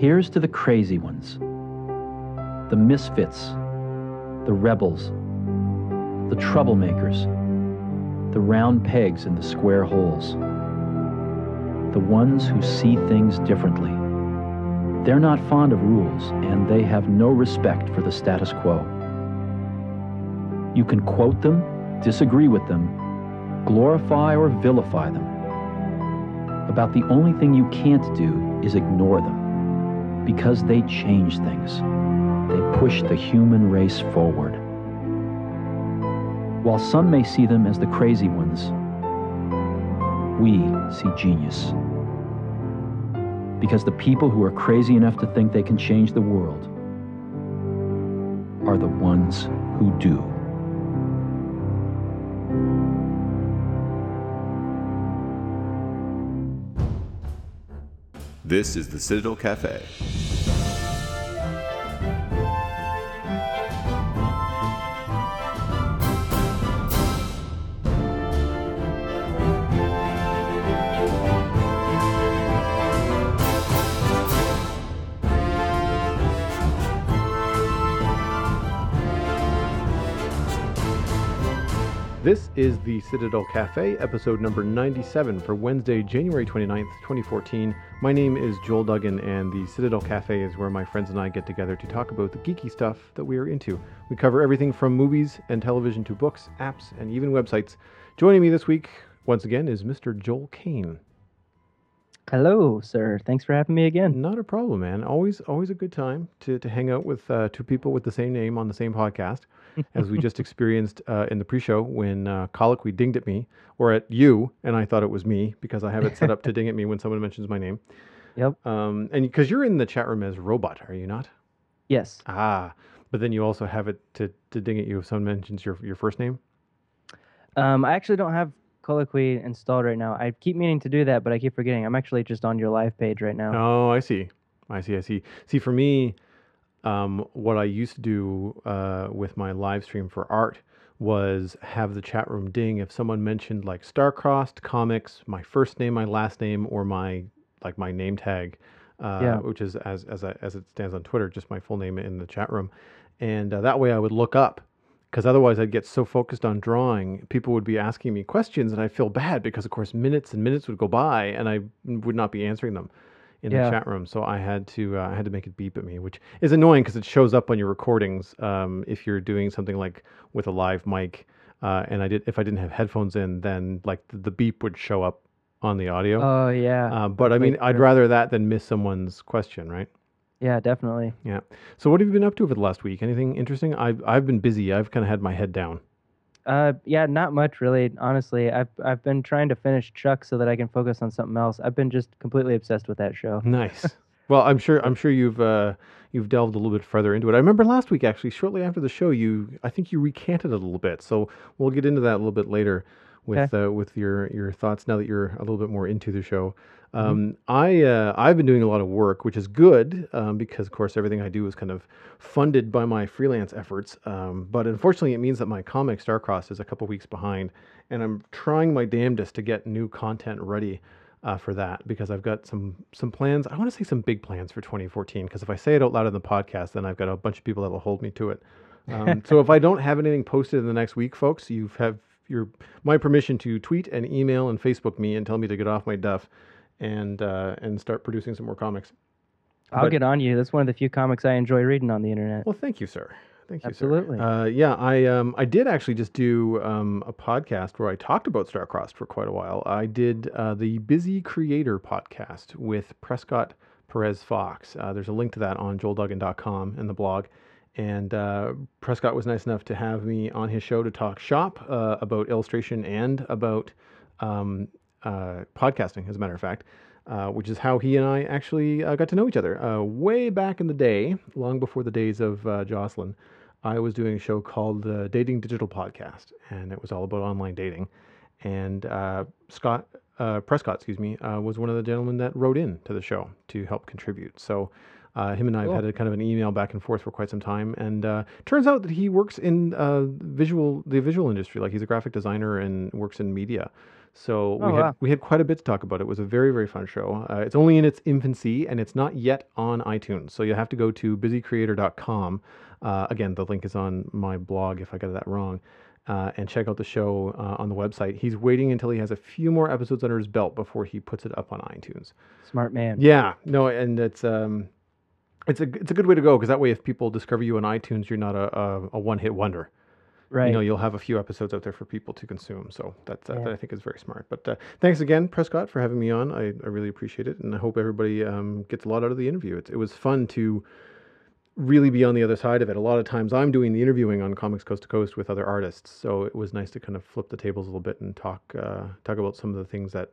Here's to the crazy ones, the misfits, the rebels, the troublemakers, the round pegs in the square holes, the ones who see things differently. They're not fond of rules, and they have no respect for the status quo. You can quote them, disagree with them, glorify or vilify them. About the only thing you can't do is ignore them, because they change things. They push the human race forward. While some may see them as the crazy ones, we see genius. Because the people who are crazy enough to think they can change the world are the ones who do. This is the Citadel Cafe. This is the Citadel Cafe, episode number 97 for Wednesday, January 29th, 2014. My name is Joel Duggan, and the Citadel Cafe is where my friends and I get together to talk about the geeky stuff that we are into. We cover everything from movies and television to books, apps, and even websites. Joining me this week, once again, is Mr. Joel Kane. Hello, sir. Thanks for having me again. Not a problem, man. Always a good time to hang out with two people with the same name on the same podcast, as we just experienced in the pre-show when Colloquy dinged at me, or at you, and I thought it was me because I have it set up to ding at me when someone mentions my name. Yep. And because you're in the chat room as Robot, are you not? Yes. Ah, but then you also have it to ding at you if someone mentions your first name? I actually don't have Colloquy installed right now. I keep meaning to do that, but I keep forgetting. I'm actually just on your live page right now. Oh, I see. See, for me, what I used to do with my live stream for art was have the chat room ding if someone mentioned like Starcrossed comics, my first name, my last name, or my name tag, which is as it stands on Twitter, just my full name in the chat room, and that way I would look up. Because otherwise I'd get so focused on drawing, people would be asking me questions, and I'd feel bad because, of course, minutes and minutes would go by, and I would not be answering them in the chat room. So I had to make it beep at me, which is annoying because it shows up on your recordings if you're doing something like with a live mic. And if I didn't have headphones in, then like the beep would show up on the audio. Oh yeah. But I mean, I'd rather that than miss someone's question, right? Yeah, definitely. Yeah. So what have you been up to over the last week? Anything interesting? I've been busy. I've kind of had my head down. Yeah, not much really. Honestly, I've been trying to finish Chuck so that I can focus on something else. I've been just completely obsessed with that show. Nice. Well, I'm sure you've delved a little bit further into it. I remember last week actually, shortly after the show, I think you recanted it a little bit. So we'll get into that a little bit later with your thoughts now that you're a little bit more into the show. I've been doing a lot of work, which is good because, of course, everything I do is kind of funded by my freelance efforts. But unfortunately, it means that my comic Starcrossed is a couple weeks behind, and I'm trying my damnedest to get new content ready for that because I've got some plans. I want to say some big plans for 2014 because if I say it out loud in the podcast, then I've got a bunch of people that will hold me to it. So if I don't have anything posted in the next week, folks, you have my permission to tweet and email and Facebook me and tell me to get off my duff and start producing some more comics. I'll get on you. That's one of the few comics I enjoy reading on the internet. Well, thank you, sir. Thank you, Absolutely. sir. I did actually just do a podcast where I talked about Starcrossed for quite a while. I did the Busy Creator podcast with Prescott Perez Fox. There's a link to that on joelduggan.com in the blog. And Prescott was nice enough to have me on his show to talk shop about illustration and about podcasting, as a matter of fact, which is how he and I actually got to know each other. Way back in the day, long before the days of Jocelyn, I was doing a show called the Dating Digital Podcast, and it was all about online dating. And Prescott, was one of the gentlemen that wrote in to the show to help contribute. So him and I have had a kind of an email back and forth for quite some time, and turns out that he works in the visual industry. Like he's a graphic designer and works in media. So Oh, wow. we had quite a bit to talk about. It was a very, very fun show. It's only in its infancy and it's not yet on iTunes. So you have to go to busycreator.com. Again, the link is on my blog if I got that wrong. And check out the show on the website. He's waiting until he has a few more episodes under his belt before he puts it up on iTunes. Smart man. Yeah, no, and it's a good way to go because that way, if people discover you on iTunes, you're not a one-hit wonder. Right. You know, you'll have a few episodes out there for people to consume. So that Yeah. I think is very smart. But thanks again, Prescott, for having me on. I really appreciate it, and I hope everybody gets a lot out of the interview. It was fun to really be on the other side of it. A lot of times I'm doing the interviewing on Comics Coast to Coast with other artists, so it was nice to kind of flip the tables a little bit and talk about some of the things that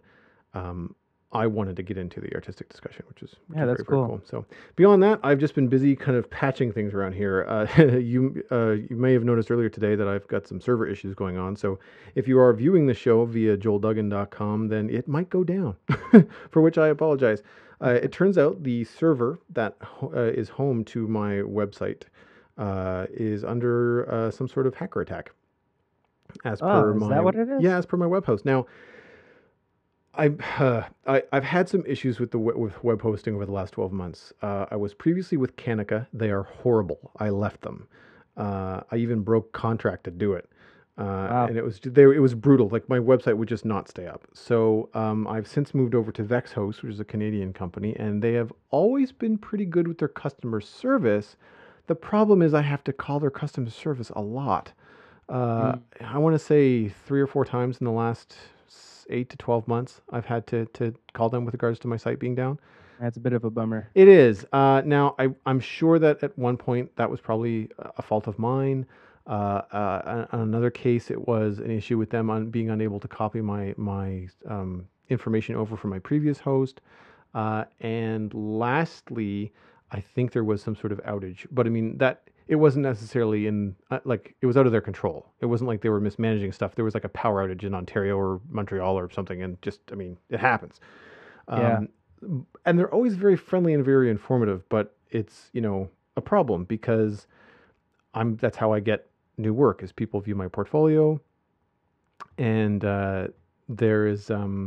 I wanted to get into the artistic discussion, which is Yeah, that's very, very cool. cool. So beyond that, I've just been busy kind of patching things around here. You may have noticed earlier today that I've got some server issues going on. So if you are viewing the show via joelduggan.com, then it might go down, for which I apologize. It turns out the server that is home to my website is under some sort of hacker attack. As per is my that what it is? Yeah, as per my web host. Now, I've had some issues with with web hosting over the last 12 months. I was previously with Kanika. They are horrible. I left them. I even broke contract to do it. Wow. And it was brutal. Like my website would just not stay up. So I've since moved over to VexHost, which is a Canadian company, and they have always been pretty good with their customer service. The problem is I have to call their customer service a lot. I want to say 3 or 4 times in the last 8 to 12 months, I've had to call them with regards to my site being down. That's a bit of a bummer. It is. Now, I'm sure that at one point that was probably a fault of mine. On another case, it was an issue with them on being unable to copy my information over from my previous host. And lastly, I think there was some sort of outage. But I mean, that it wasn't necessarily in like it was out of their control. It wasn't like they were mismanaging stuff. There was like a power outage in Ontario or Montreal or something, and just I mean, it happens. Yeah. And they're always very friendly and very informative, but it's a problem because that's how I get new work is people view my portfolio, and there is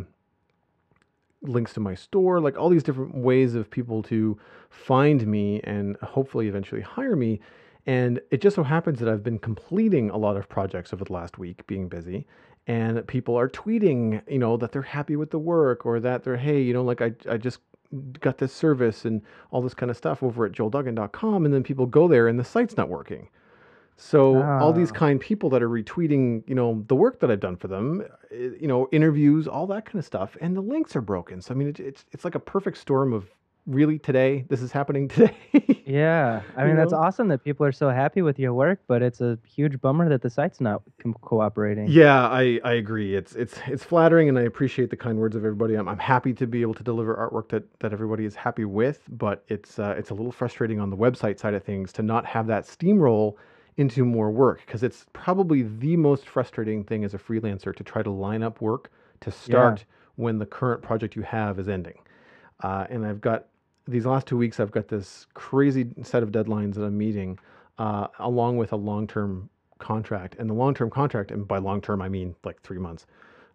links to my store, like all these different ways of people to find me and hopefully eventually hire me. And it just so happens that I've been completing a lot of projects over the last week, being busy, and people are tweeting, that they're happy with the work or that they're, hey, like I just got this service and all this kind of stuff over at joelduggan.com. And then people go there and the site's not working. So all these kind people that are retweeting, the work that I've done for them, interviews, all that kind of stuff, and the links are broken. So I mean, it's like a perfect storm of really today. This is happening today. Yeah. I mean, that's awesome that people are so happy with your work, but it's a huge bummer that the site's not cooperating. Yeah, I agree. It's flattering, and I appreciate the kind words of everybody. I'm happy to be able to deliver artwork that everybody is happy with, but it's a little frustrating on the website side of things to not have that steamroll into more work, because it's probably the most frustrating thing as a freelancer to try to line up work to start when the current project you have is ending. And I've got these last 2 weeks, I've got this crazy set of deadlines that I'm meeting, along with a long-term contract. And the long-term contract, and by long-term, I mean like 3 months.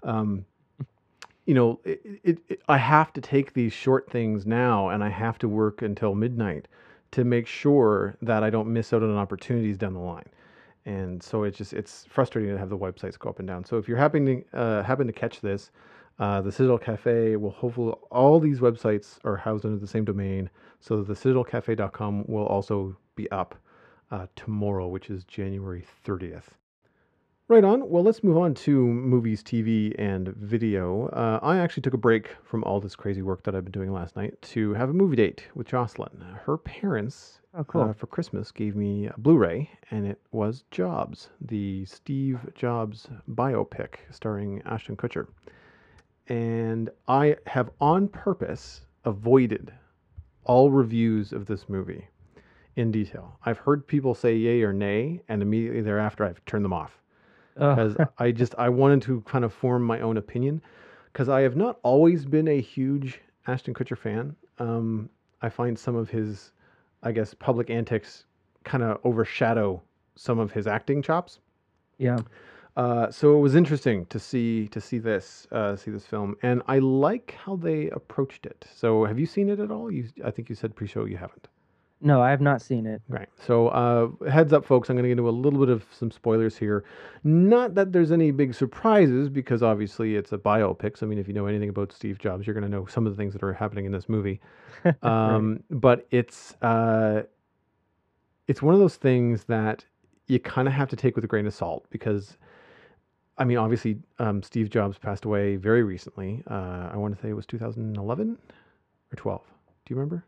I have to take these short things now, and I have to work until midnight to make sure that I don't miss out on opportunities down the line. And so it's frustrating to have the websites go up and down. So if you're happen to catch this, the Citadel Cafe will hopefully, all these websites are housed under the same domain. So the citadelcafe.com will also be up tomorrow, which is January 30th. Right on. Well, let's move on to movies, TV, and video. I actually took a break from all this crazy work that I've been doing last night to have a movie date with Jocelyn. Her parents, for Christmas, gave me a Blu-ray, and it was Jobs, the Steve Jobs biopic starring Ashton Kutcher. And I have on purpose avoided all reviews of this movie in detail. I've heard people say yay or nay, and immediately thereafter I've turned them off. Because I wanted to kind of form my own opinion, because I have not always been a huge Ashton Kutcher fan. I find some of his, I guess, public antics kind of overshadow some of his acting chops. Yeah. So it was interesting to see this film, and I like how they approached it. So have you seen it at all? I think you said pre-show you haven't. No, I have not seen it. Right. So, heads up, folks, I'm going to get into a little bit of some spoilers here. Not that there's any big surprises, because obviously it's a biopic. So, I mean, if you know anything about Steve Jobs, you're going to know some of the things that are happening in this movie. But it's one of those things that you kind of have to take with a grain of salt, because, I mean, obviously, Steve Jobs passed away very recently. I want to say it was 2011 or 12. Do you remember?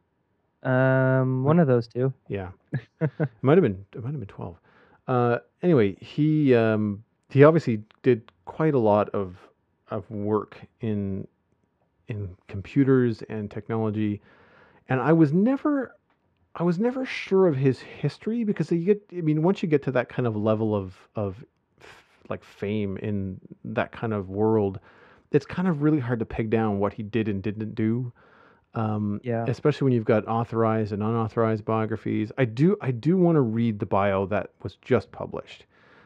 One of those two. Yeah, it might have been 12. Anyway, he obviously did quite a lot of work in computers and technology, and I was never sure of his history, because once you get to that kind of level of like fame in that kind of world, it's kind of really hard to peg down what he did and didn't do. Yeah. Especially when you've got authorized and unauthorized biographies. I do want to read the bio that was just published.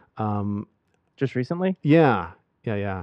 Just recently? Yeah. I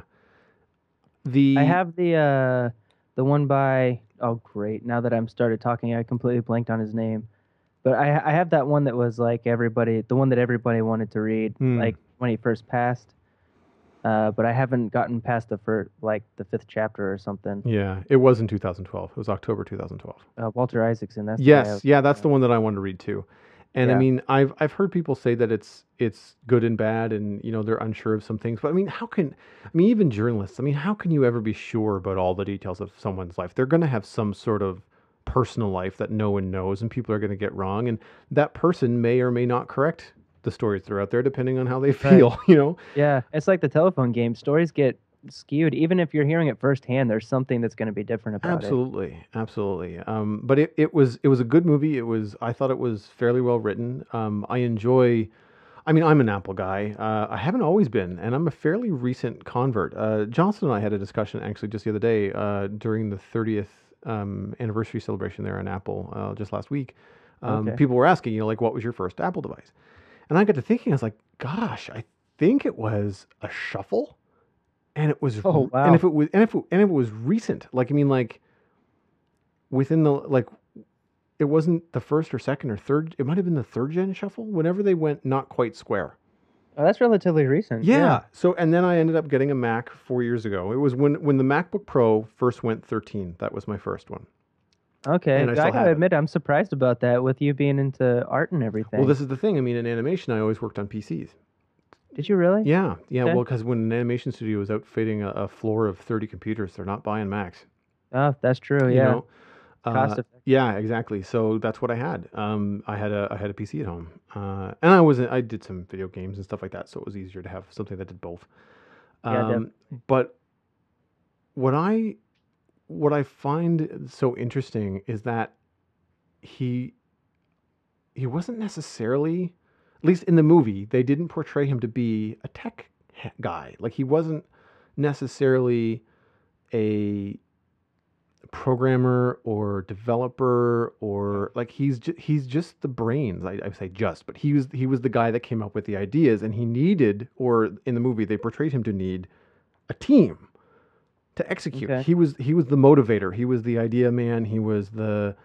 have the one by, oh great, now that I'm started talking, I completely blanked on his name. But I have that one that was like the one that everybody wanted to read, like when he first passed. But I haven't gotten past the fifth chapter or something. Yeah, it was in 2012. It was October 2012. Walter Isaacson. That's Yes, yeah, that's the one that I wanted to read too. And I Yeah. mean, I've heard people say that it's good and bad, and they're unsure of some things. But I mean, even journalists, I mean, how can you ever be sure about all the details of someone's life? They're going to have some sort of personal life that no one knows, and people are going to get wrong, and that person may or may not correct the stories that are out there, depending on how they feel. Yeah, it's like the telephone game. Stories get skewed. Even if you're hearing it firsthand, there's something that's going to be different about it. Absolutely. But it was a good movie. I thought it was fairly well written. I mean, I'm an Apple guy. I haven't always been, and I'm a fairly recent convert. Johnson and I had a discussion actually just the other day during the 30th anniversary celebration there on Apple just last week. Okay. People were asking, like, what was your first Apple device? And I got to thinking, I was like, gosh, I think it was a Shuffle. And it was, Oh, wow. and if it was recent, like, I mean, like, within it wasn't the first or second or third, it might have been the third gen Shuffle, whenever they went not quite square. Oh, that's relatively recent. Yeah. So, and then I ended up getting a Mac 4 years ago. It was when the MacBook Pro first went 13. That was my first one. Okay. And I I still have gotta it. admit, I'm surprised about that with you being into art and everything. Well, this is the thing. I mean, in animation, I always worked on PCs. Did you really? Yeah. Okay. Well, because when an animation studio is outfitting a floor of 30 computers, they're not buying Macs. Oh, that's true. You Yeah. know? Cost effective. Yeah, exactly. So that's what I had. I had a PC at home, and I did some video games and stuff like that. So it was easier to have something that did both. Yeah, definitely. But what I find so interesting is that he wasn't necessarily, at least in the movie, they didn't portray him to be a tech guy. Like, he wasn't necessarily a programmer or developer, or like, he's just the brains. I say just, but he was the guy that came up with the ideas, and he needed, or in the movie they portrayed him to need, a team to execute. Okay. He was the motivator. He was the idea man. He was the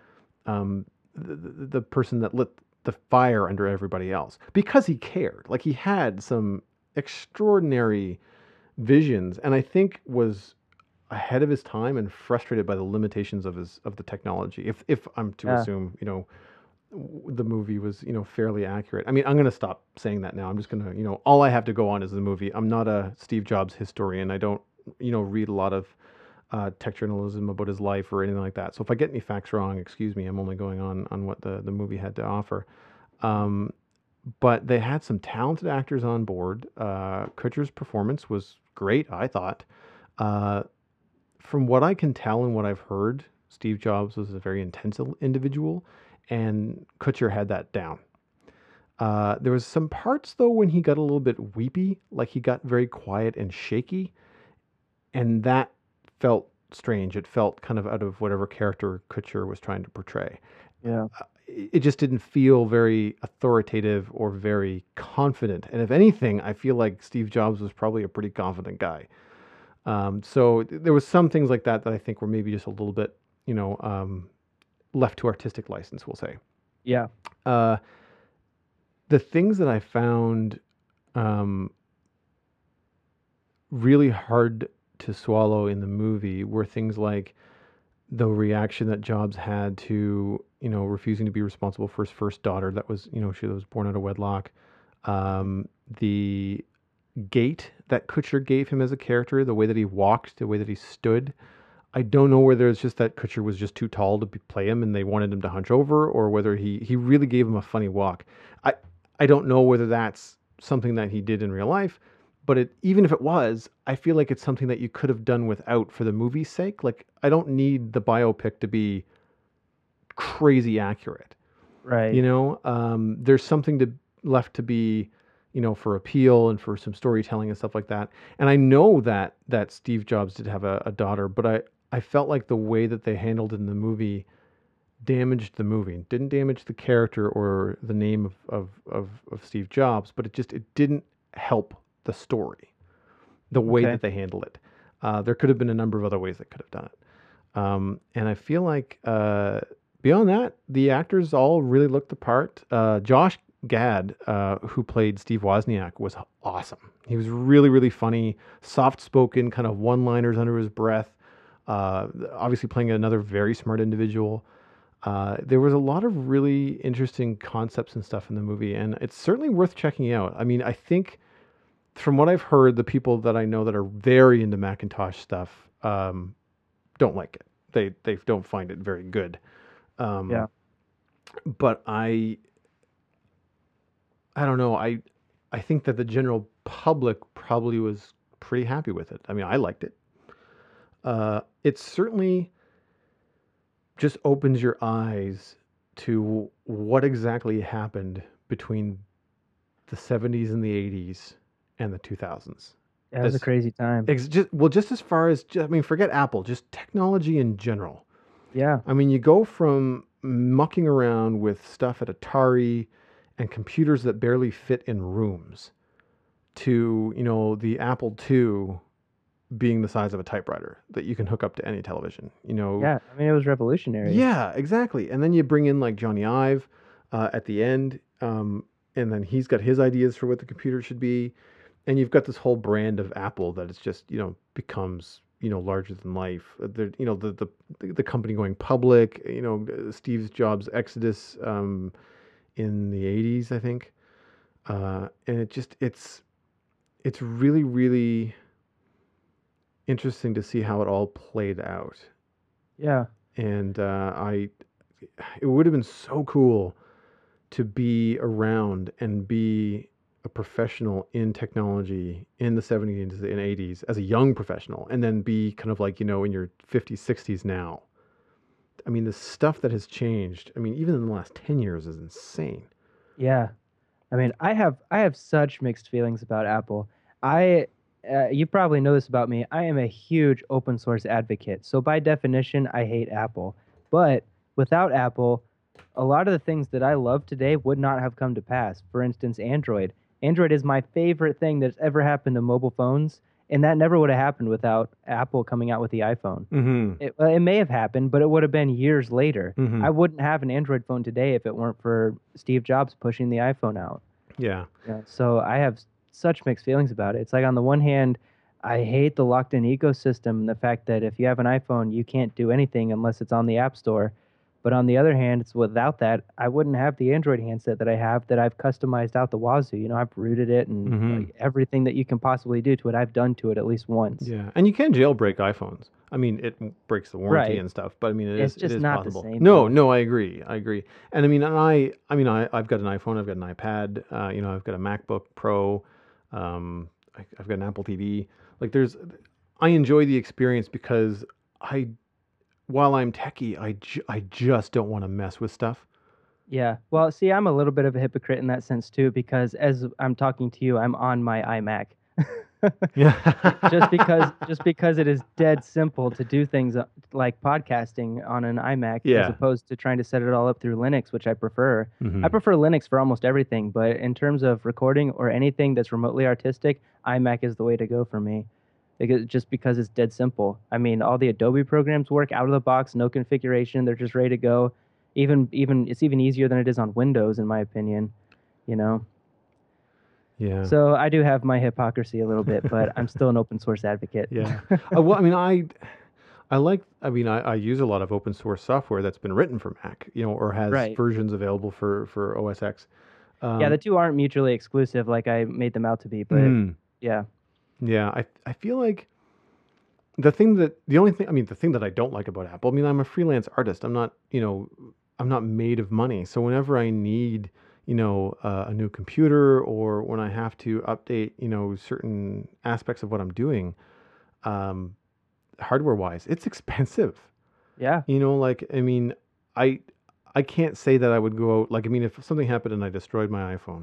person that lit the fire under everybody else, because he cared. Like, he had some extraordinary visions, and I think was ahead of his time and frustrated by the limitations of the technology. If I'm to Yeah. assume, the movie was, fairly accurate. I mean, I'm going to stop saying that now. I'm just going to, all I have to go on is the movie. I'm not a Steve Jobs historian. I don't, read a lot of tech journalism about his life or anything like that. So if I get any facts wrong, excuse me. I'm only going on what the movie had to offer. But they had some talented actors on board. Kutcher's performance was great, I thought. From what I can tell and what I've heard, Steve Jobs was a very intense individual, and Kutcher had that down. There was some parts, though, when he got a little bit weepy, like he got very quiet and shaky, and that felt strange. It felt kind of out of whatever character Kutcher was trying to portray. Yeah. it just didn't feel very authoritative or very confident. And if anything, I feel like Steve Jobs was probably a pretty confident guy. So there was some things like that that I think were maybe just a little bit, left to artistic license, we'll say. Yeah. The things that I found really hard to swallow in the movie were things like the reaction that Jobs had to, refusing to be responsible for his first daughter that was, she was born out of wedlock. The gait that Kutcher gave him as a character, the way that he walked, the way that he stood. I don't know whether it's just that Kutcher was just too tall to play him and they wanted him to hunch over, or whether he really gave him a funny walk. I don't know whether that's something that he did in real life, but even if it was, I feel like it's something that you could have done without for the movie's sake. Like, I don't need the biopic to be crazy accurate. Right. There's something left to be, for appeal and for some storytelling and stuff like that. And I know that Steve Jobs did have a daughter, but I felt like the way that they handled it in the movie damaged the movie. Didn't damage the character or the name of Steve Jobs, but it didn't help the story, the way that they handled it. There could have been a number of other ways that could have done it. And I feel like beyond that, the actors all really looked the part. Josh Gad, who played Steve Wozniak, was awesome. He was really, really funny, soft-spoken, kind of one-liners under his breath. Obviously playing another very smart individual. There was a lot of really interesting concepts and stuff in the movie, and it's certainly worth checking out. I mean, I think from what I've heard, the people that I know that are very into Macintosh stuff don't like it. They don't find it very good. Yeah. But I don't know. I think that the general public probably was pretty happy with it. I mean, I liked it. It certainly just opens your eyes to what exactly happened between the 70s and the 80s and the 2000s. Yeah, it was a crazy time. Just as far as, forget Apple, just technology in general. Yeah. I mean, you go from mucking around with stuff at Atari and computers that barely fit in rooms to, the Apple II being the size of a typewriter that you can hook up to any television, Yeah, I mean, it was revolutionary. Yeah, exactly. And then you bring in like Johnny Ive at the end, and then he's got his ideas for what the computer should be, and you've got this whole brand of Apple that it's just becomes larger than life. The company going public, Steve Jobs' exodus in the 80s, I think, and it's really, really interesting to see how it all played out. Yeah. And it would have been so cool to be around and be a professional in technology in the 70s and 80s as a young professional, and then be kind of like, in your 50s, 60s now. I mean, the stuff that has changed, even in the last 10 years is insane. Yeah. I mean, I have such mixed feelings about Apple. You probably know this about me. I am a huge open source advocate. So by definition, I hate Apple. But without Apple, a lot of the things that I love today would not have come to pass. For instance, Android. Android is my favorite thing that's ever happened to mobile phones. And that never would have happened without Apple coming out with the iPhone. Mm-hmm. It may have happened, but it would have been years later. Mm-hmm. I wouldn't have an Android phone today if it weren't for Steve Jobs pushing the iPhone out. Yeah. So I have such mixed feelings about it. It's like, on the one hand, I hate the locked-in ecosystem and the fact that if you have an iPhone, you can't do anything unless it's on the App Store. But on the other hand, it's without that, I wouldn't have the Android handset that I have that I've customized out the wazoo. I've rooted it, and like, everything that you can possibly do to it, I've done to it at least once. Yeah, and you can jailbreak iPhones. It breaks the warranty and stuff, but it's just not possible. The same. No, I agree. I've got an iPhone, I've got an iPad, I've got a MacBook Pro, I've got an Apple TV. Like, I enjoy the experience because while I'm techie, I just don't want to mess with stuff. Yeah. Well, see, I'm a little bit of a hypocrite in that sense too, because as I'm talking to you, I'm on my iMac. Yeah. just because it is dead simple to do things like podcasting on an iMac as Yeah. opposed to trying to set it all up through Linux, which I prefer. Mhm. I prefer Linux for almost everything, but in terms of recording or anything that's remotely artistic, iMac is the way to go for me. Just because it's dead simple. I mean, all the Adobe programs work out of the box, no configuration, they're just ready to go. Even it's even easier than it is on Windows, in my opinion. You know. Yeah. So I do have my hypocrisy a little bit, but I'm still an open source advocate. Yeah. Well, I mean, I use a lot of open source software that's been written for Mac, or has Right. versions available for OS X. Yeah, the two aren't mutually exclusive like I made them out to be, but yeah. Yeah, I feel like the thing that I don't like about Apple, I mean, I'm a freelance artist. I'm not, I'm not made of money. So whenever I need, a new computer, or when I have to update, certain aspects of what I'm doing, hardware wise, it's expensive. Yeah. Like, I mean, I can't say that I would go out, like, I mean, if something happened and I destroyed my iPhone,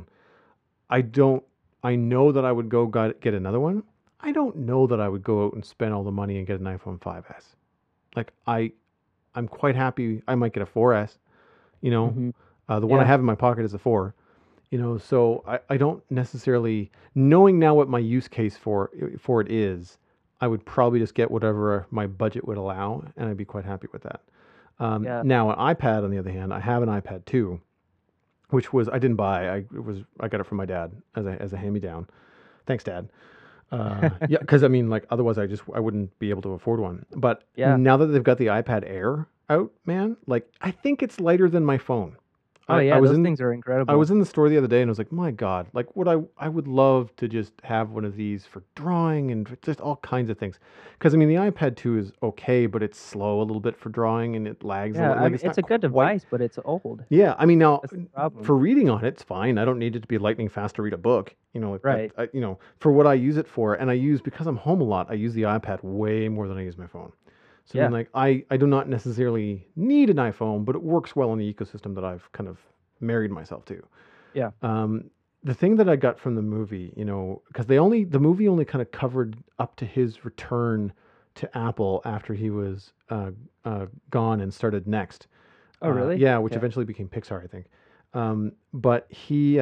I know that I would go get another one. I don't know that I would go out and spend all the money and get an iPhone 5S. Like, I'm quite happy. I might get a 4S, Mhm. the one I Yeah. have in my pocket is a 4, so I don't necessarily, knowing now what my use case for it is, I would probably just get whatever my budget would allow, and I'd be quite happy with that. Yeah. Now, an iPad, on the other hand, I have an iPad 2, which I didn't buy. I got it from my dad as a hand-me-down. Thanks, Dad. Yeah, because I mean, like, otherwise I wouldn't be able to afford one. But Yeah. now that they've got the iPad Air out, man, like, I think it's lighter than my phone. Oh yeah, those things are incredible. I was in the store the other day and I was like, my God, like, I would love to just have one of these for drawing and for just all kinds of things. Because I mean, the iPad 2 is okay, but it's slow a little bit for drawing and it lags a Yeah, little. I Like, mean, it's not a good quite- device, but it's old. Yeah, I mean, now That's the problem. for reading on it, it's fine. I don't need it to be lightning fast to read a book. Right. For what I use it for, and because I'm home a lot, I use the iPad way more than I use my phone. So I mean, Yeah. like, I do not necessarily need an iPhone, but it works well in the ecosystem that I've kind of married myself to. Yeah. The thing that I got from the movie, because the movie only kind of covered up to his return to Apple after he was gone and started Next. Oh, really? Yeah, which Okay. eventually became Pixar, I think. But he,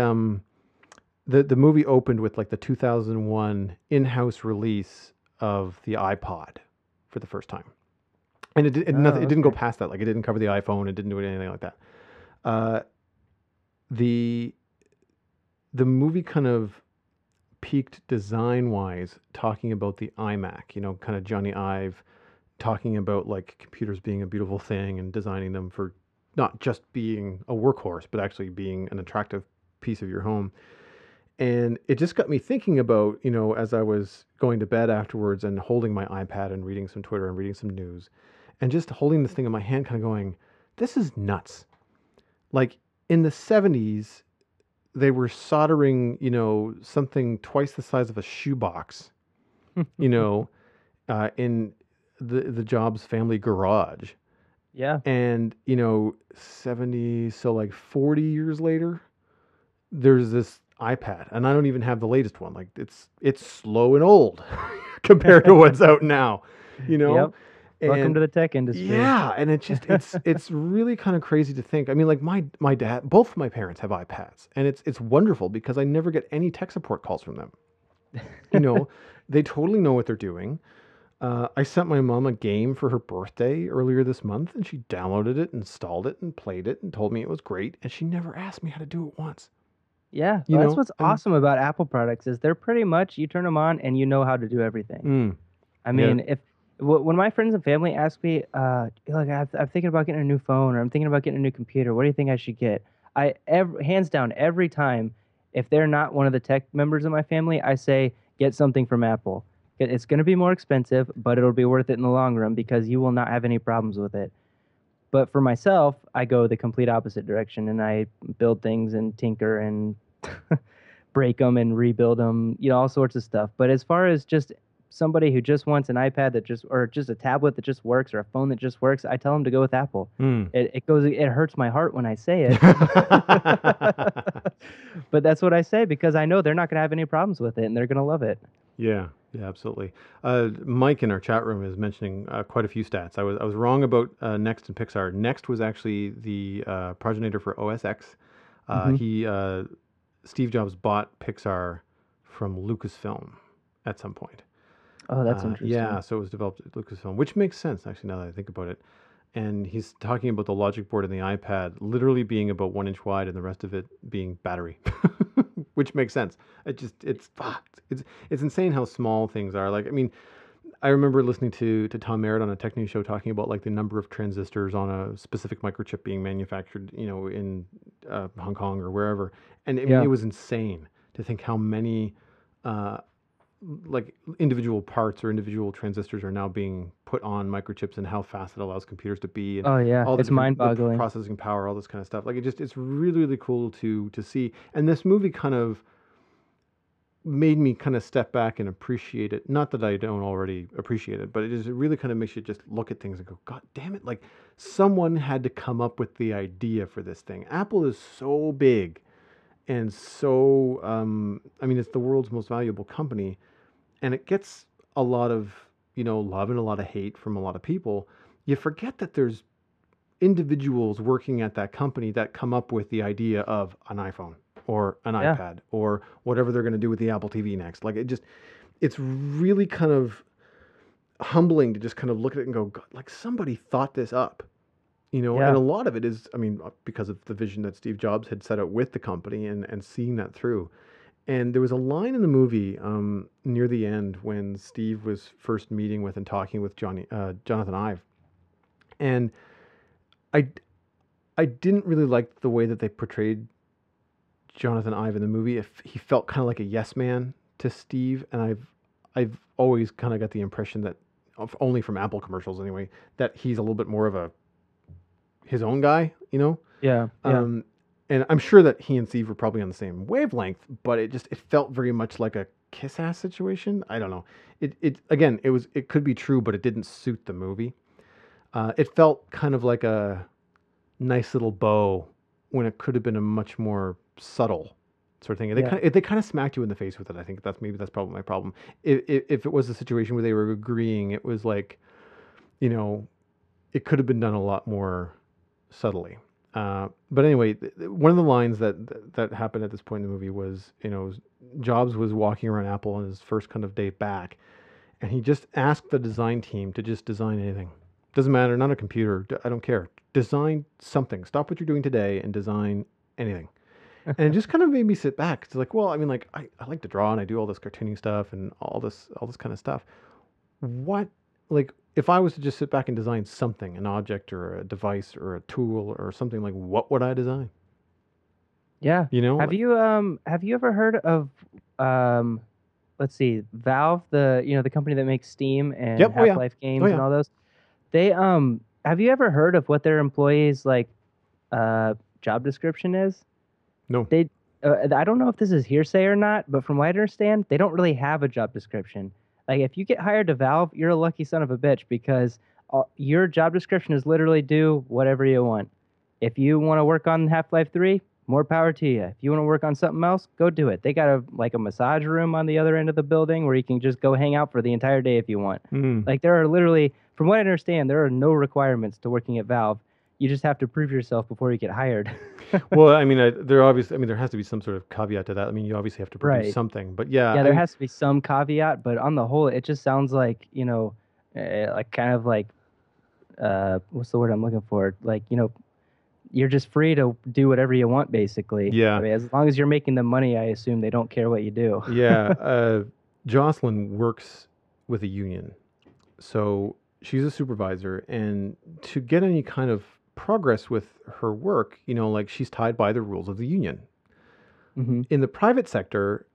the movie opened with like the 2001 in-house release of the iPod for the first time, and it didn't go okay. past that. Like, it didn't cover the iPhone. It didn't do anything like that. The movie kind of peaked design-wise, talking about the iMac. Kind of Johnny Ive talking about, like, computers being a beautiful thing and designing them for not just being a workhorse, but actually being an attractive piece of your home. And it just got me thinking about, as I was going to bed afterwards and holding my iPad and reading some Twitter and reading some news, and just holding this thing in my hand, kind of going, this is nuts. Like, in the 70s, they were soldering, something twice the size of a shoebox, in the Jobs family garage. Yeah. And, 70, so like 40 years later, there's this iPad, and I don't even have the latest one. Like, it's slow and old compared to what's out now, Yep. Welcome And to the tech industry. yeah, and it's really kind of crazy to think. I mean, like, my dad, both of my parents have iPads, and it's wonderful because I never get any tech support calls from them. They totally know what they're doing. I sent my mom a game for her birthday earlier this month, and she downloaded it, installed it, and played it, and told me it was great. And she never asked me how to do it once. Yeah. You Well, that's know, what's and- awesome about Apple products is they're pretty much you turn them on and you know how to do everything. I mean, when my friends and family ask me, like, I'm thinking about getting a new phone or I'm thinking about getting a new computer, what do you think I should get? Hands down, every time, if they're not one of the tech members of my family, I say get something from Apple. It's going to be more expensive, but it'll be worth it in the long run because you will not have any problems with it. But for myself, I go the complete opposite direction and I build things and tinker and break them and rebuild them, all sorts of stuff. But as far as just somebody who just wants an iPad or just a tablet that just works or a phone that just works, I tell them to go with Apple. It hurts my heart when I say it, but that's what I say because I know they're not going to have any problems with it and they're going to love it. Yeah, absolutely. Mike in our chat room is mentioning quite a few stats. I was wrong about Next and Pixar. Next was actually the progenitor for OS X. Steve Jobs bought Pixar from Lucasfilm at some point. Oh, that's interesting. Yeah, so it was developed at Lucasfilm, which makes sense actually now that I think about it. And he's talking about the logic board and the iPad literally being about 1 inch wide and the rest of it being battery, which makes sense. It's insane how small things are. Like, I mean, I remember listening to Tom Merritt on a Tech News show talking about like the number of transistors on a specific microchip being manufactured, in Hong Kong or wherever. And I mean, it was insane to think how many like individual parts or individual transistors are now being put on microchips and how fast it allows computers to be. And all it's mind-boggling. Processing power, all this kind of stuff. Like it's really, really cool to see. And this movie kind of made me kind of step back and appreciate it. Not that I don't already appreciate it, but it really kind of makes you just look at things and go, God damn it. Like someone had to come up with the idea for this thing. Apple is so big and so, I mean, it's the world's most valuable company. And it gets a lot of, love and a lot of hate from a lot of people. You forget that there's individuals working at that company that come up with the idea of an iPhone or an iPad or whatever they're going to do with the Apple TV next. Like it's really kind of humbling to just kind of look at it and go, God, like somebody thought this up, and a lot of it is, I mean, because of the vision that Steve Jobs had set out with the company and seeing that through. And there was a line in the movie near the end when Steve was first meeting with and talking with Jonathan Ive. And I didn't really like the way that they portrayed Jonathan Ive in the movie. He felt kind of like a yes man to Steve. And I've always kind of got the impression that, only from Apple commercials anyway, that he's a little bit more of his own guy, Yeah. And I'm sure that he and Steve were probably on the same wavelength, but it felt very much like a kiss-ass situation. I don't know. It could be true, but it didn't suit the movie. It felt kind of like a nice little bow when it could have been a much more subtle sort of thing. And they kind of smacked you in the face with it. I think that's probably my problem. If it was a situation where they were agreeing, it was like, it could have been done a lot more subtly. But anyway, one of the lines that happened at this point in the movie was, Jobs was walking around Apple on his first kind of day back, and he just asked the design team to just design anything. Doesn't matter, not a computer, I don't care. Design something. Stop what you're doing today and design anything. And it just kind of made me sit back. It's like, well, I mean, like I like to draw and I do all this cartooning stuff and all this kind of stuff. What, like, if I was to just sit back and design something, an object or a device or a tool or something, like what would I design? Yeah. Have you ever heard of let's see, Valve, the company that makes Steam and Half-Life games and all those? They have you ever heard of what their employees like job description is? No. They I don't know if this is hearsay or not, but from what I understand, they don't really have a job description. Like, if you get hired to Valve, you're a lucky son of a bitch because your job description is literally do whatever you want. If you want to work on Half-Life 3, more power to you. If you want to work on something else, go do it. They got a massage room on the other end of the building where you can just go hang out for the entire day if you want. Like, there are literally, from what I understand, there are no requirements to working at Valve. You just have to prove yourself before you get hired. Well, I mean, there has to be some sort of caveat to that. I mean, you obviously have to produce something, but yeah. Yeah, there has to be some caveat, but on the whole, it just sounds like, like kind of like, what's the word I'm looking for? Like, you're just free to do whatever you want, basically. Yeah. I mean, as long as you're making the money, I assume they don't care what you do. Yeah. Jocelyn works with a union. So she's a supervisor, and to get any kind of progress with her work, like she's tied by the rules of the union. Mm-hmm. In the private sector,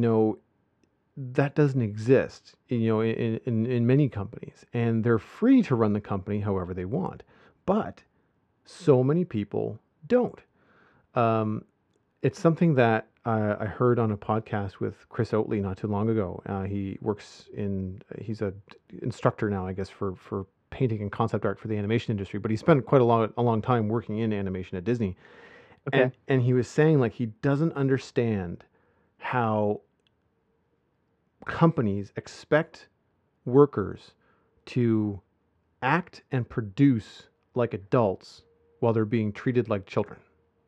that doesn't exist, in many companies, and they're free to run the company however they want. But so many people don't. it's something that I heard on a podcast with Chris Oatley not too long ago. He's a instructor now, I guess, for painting and concept art for the animation industry, but he spent quite a long time working in animation at Disney. Okay. And he was saying like he doesn't understand how companies expect workers to act and produce like adults while they're being treated like children.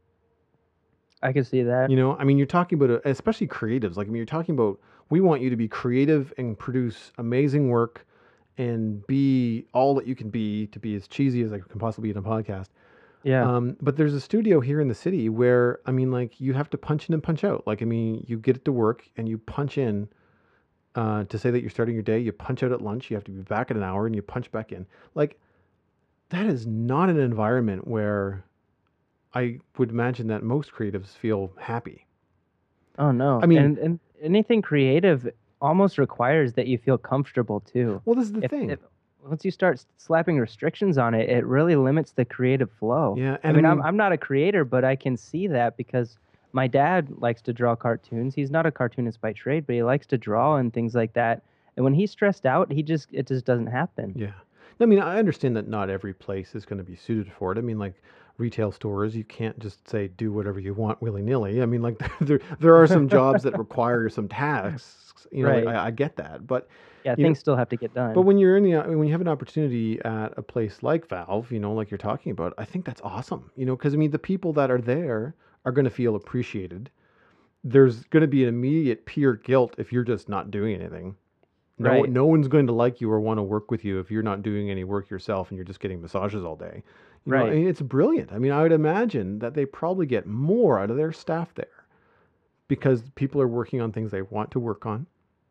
I can see that. You know, I mean, you're talking about, especially creatives. Like, I mean, you're talking about, we want you to be creative and produce amazing work and be all that you can be, to be as cheesy as I can possibly be in a podcast. Yeah. But there's a studio here in the city where, I mean, like, you have to punch in and punch out. Like, I mean, you get it to work and you punch in to say that you're starting your day. You punch out at lunch. You have to be back in an hour and you punch back in. Like, that is not an environment where I would imagine that most creatives feel happy. Oh no. I mean, and anything creative almost requires that you feel comfortable too. well, this is the thing. Once you start slapping restrictions on it, it really limits the creative flow. Yeah, I and mean, I'm not a creator, but I can see that because my dad likes to draw cartoons. He's not a cartoonist by trade, but he likes to draw and things like that. And when he's stressed out, it just doesn't happen. Yeah. I mean, I understand that not every place is going to be suited for it. I mean, like retail stores, you can't just say do whatever you want willy-nilly. I mean, like there are some jobs that require some tasks. You know, Right. like, I get that, but Yeah, you know, things still have to get done. but when you're when you have an opportunity at a place like Valve, you know, like you're talking about, I think that's awesome. You know, because I mean, the people that are there are going to feel appreciated. There's going to be an immediate peer guilt if you're just not doing anything. Right. No one's going to like you or want to work with you if you're not doing any work yourself and you're just getting massages all day. You know, Right. I mean, it's brilliant. I mean, I would imagine that they probably get more out of their staff there because people are working on things they want to work on.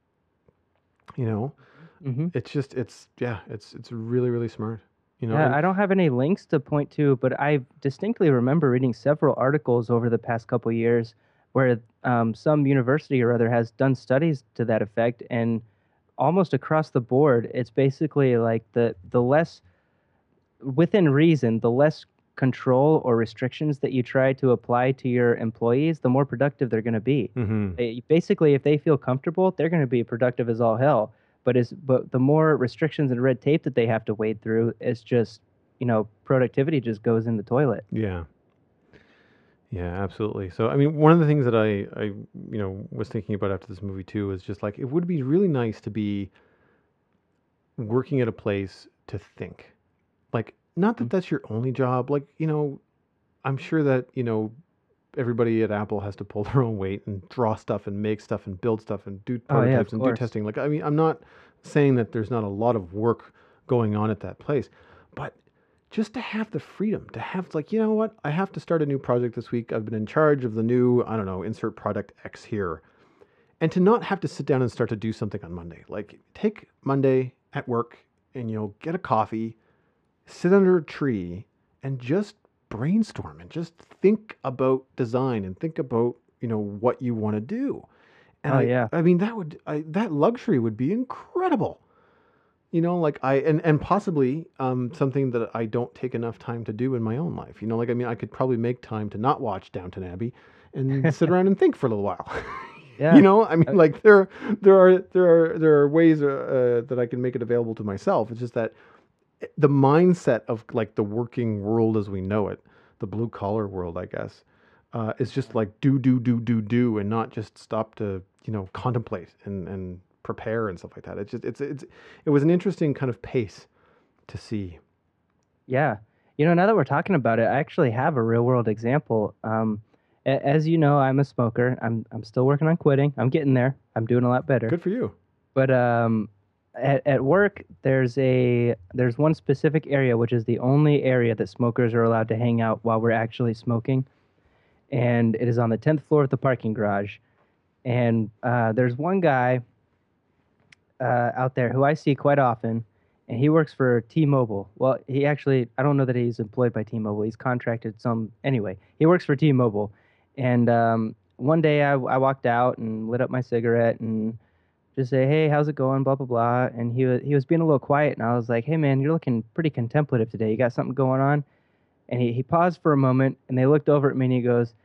You know, Mm-hmm. it's really, really smart. You know, Yeah, and- I don't have any links to point to, but I distinctly remember reading several articles over the past couple years where some university or other has done studies to that effect, and almost across the board, it's basically like the less within reason, the less control or restrictions that you try to apply to your employees, the more productive they're going to be. Mhm. Basically, if they feel comfortable, they're going to be productive as all hell. But the more restrictions and red tape that they have to wade through, it's just, productivity just goes in the toilet. Yeah. Yeah, absolutely. So, I mean, one of the things that I was thinking about after this movie too is just like it would be really nice to be working at a place to think. Like, not that that's your only job. Like, I'm sure that, everybody at Apple has to pull their own weight and draw stuff and make stuff and build stuff and do Oh, yeah, of prototypes and do course. testing. Like, I mean, I'm not saying that there's not a lot of work going on at that place, but just to have the freedom to have like, you know what, I have to start a new project this week. I've been in charge of the new, I don't know, insert product X here. And to not have to sit down and start to do something on Monday. Like take Monday at work and, get a coffee, sit under a tree and just brainstorm and just think about design and think about, what you want to do. And Oh, yeah. I mean, that luxury would be incredible. Like and possibly something that I don't take enough time to do in my own life. Like, I mean, I could probably make time to not watch Downton Abbey and sit around and think for a little while. Yeah. I mean, like there are ways that I can make it available to myself. It's just that the mindset of like the working world as we know it, the blue collar world, I guess, is just like do, and not just stop to, contemplate and prepare and stuff like that. It was an interesting kind of pace to see. Yeah. Now that we're talking about it, I actually have a real world example. As you know, I'm a smoker. I'm still working on quitting. I'm getting there. I'm doing a lot better. Good for you. But at work, there's one specific area, which is the only area that smokers are allowed to hang out while we're actually smoking. And it is on the 10th floor of the parking garage. And there's one guy out there who I see quite often, and he works for T-Mobile. Well, I don't know that he's employed by T-Mobile. He's contracted anyway, he works for T-Mobile. And one day I walked out and lit up my cigarette and just say, hey, how's it going, blah, blah, blah. And he was being a little quiet, and I was like, hey, man, you're looking pretty contemplative today. You got something going on? And he paused for a moment, and they looked over at me, and he goes,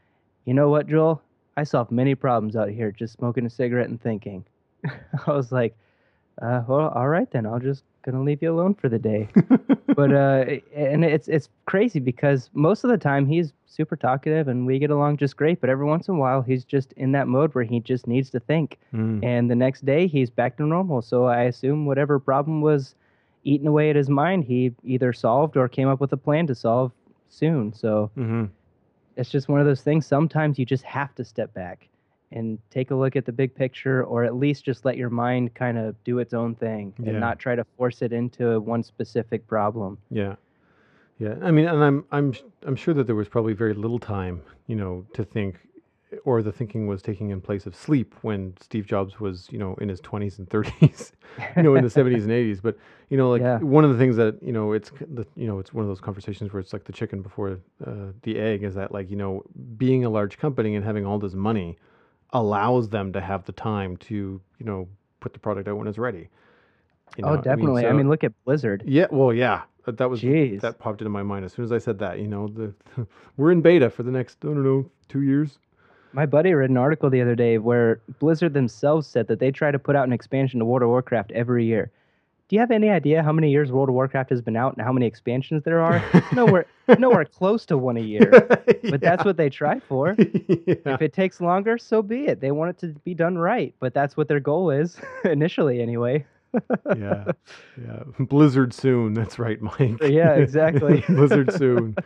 you know what, Joel? I solved many problems out here just smoking a cigarette and thinking. I was like, well, all right then. I'll just gonna leave you alone for the day. But and it's crazy because most of the time he's super talkative and we get along just great. But every once in a while he's just in that mode where he just needs to think. And the next day he's back to normal. So I assume whatever problem was eating away at his mind, he either solved or came up with a plan to solve soon. So it's just one of those things. Sometimes you just have to step back and take a look at the big picture, or at least just let your mind kind of do its own thing and not try to force it into one specific problem. Yeah. I mean, and I'm sure that there was probably very little time, to think, or the thinking was taking in place of sleep when Steve Jobs was, in his 20s and 30s, in the 70s and 80s. But one of the things that it's one of those conversations where it's like the chicken before the egg, is that being a large company and having all this money allows them to have the time to put the product out when it's ready. Oh, definitely. I mean, look at Blizzard. Yeah, well, yeah, that popped into my mind as soon as I said that. We're in beta for the next 2 years. My buddy read an article the other day where Blizzard themselves said that they try to put out an expansion to World of Warcraft every year. Do you have any idea how many years World of Warcraft has been out and how many expansions there are? Nowhere close to one a year. But that's what they try for. If it takes longer, so be it. They want it to be done right, but that's what their goal is, initially anyway. Yeah. Blizzard soon. That's right, Mike. Yeah, exactly. Blizzard soon.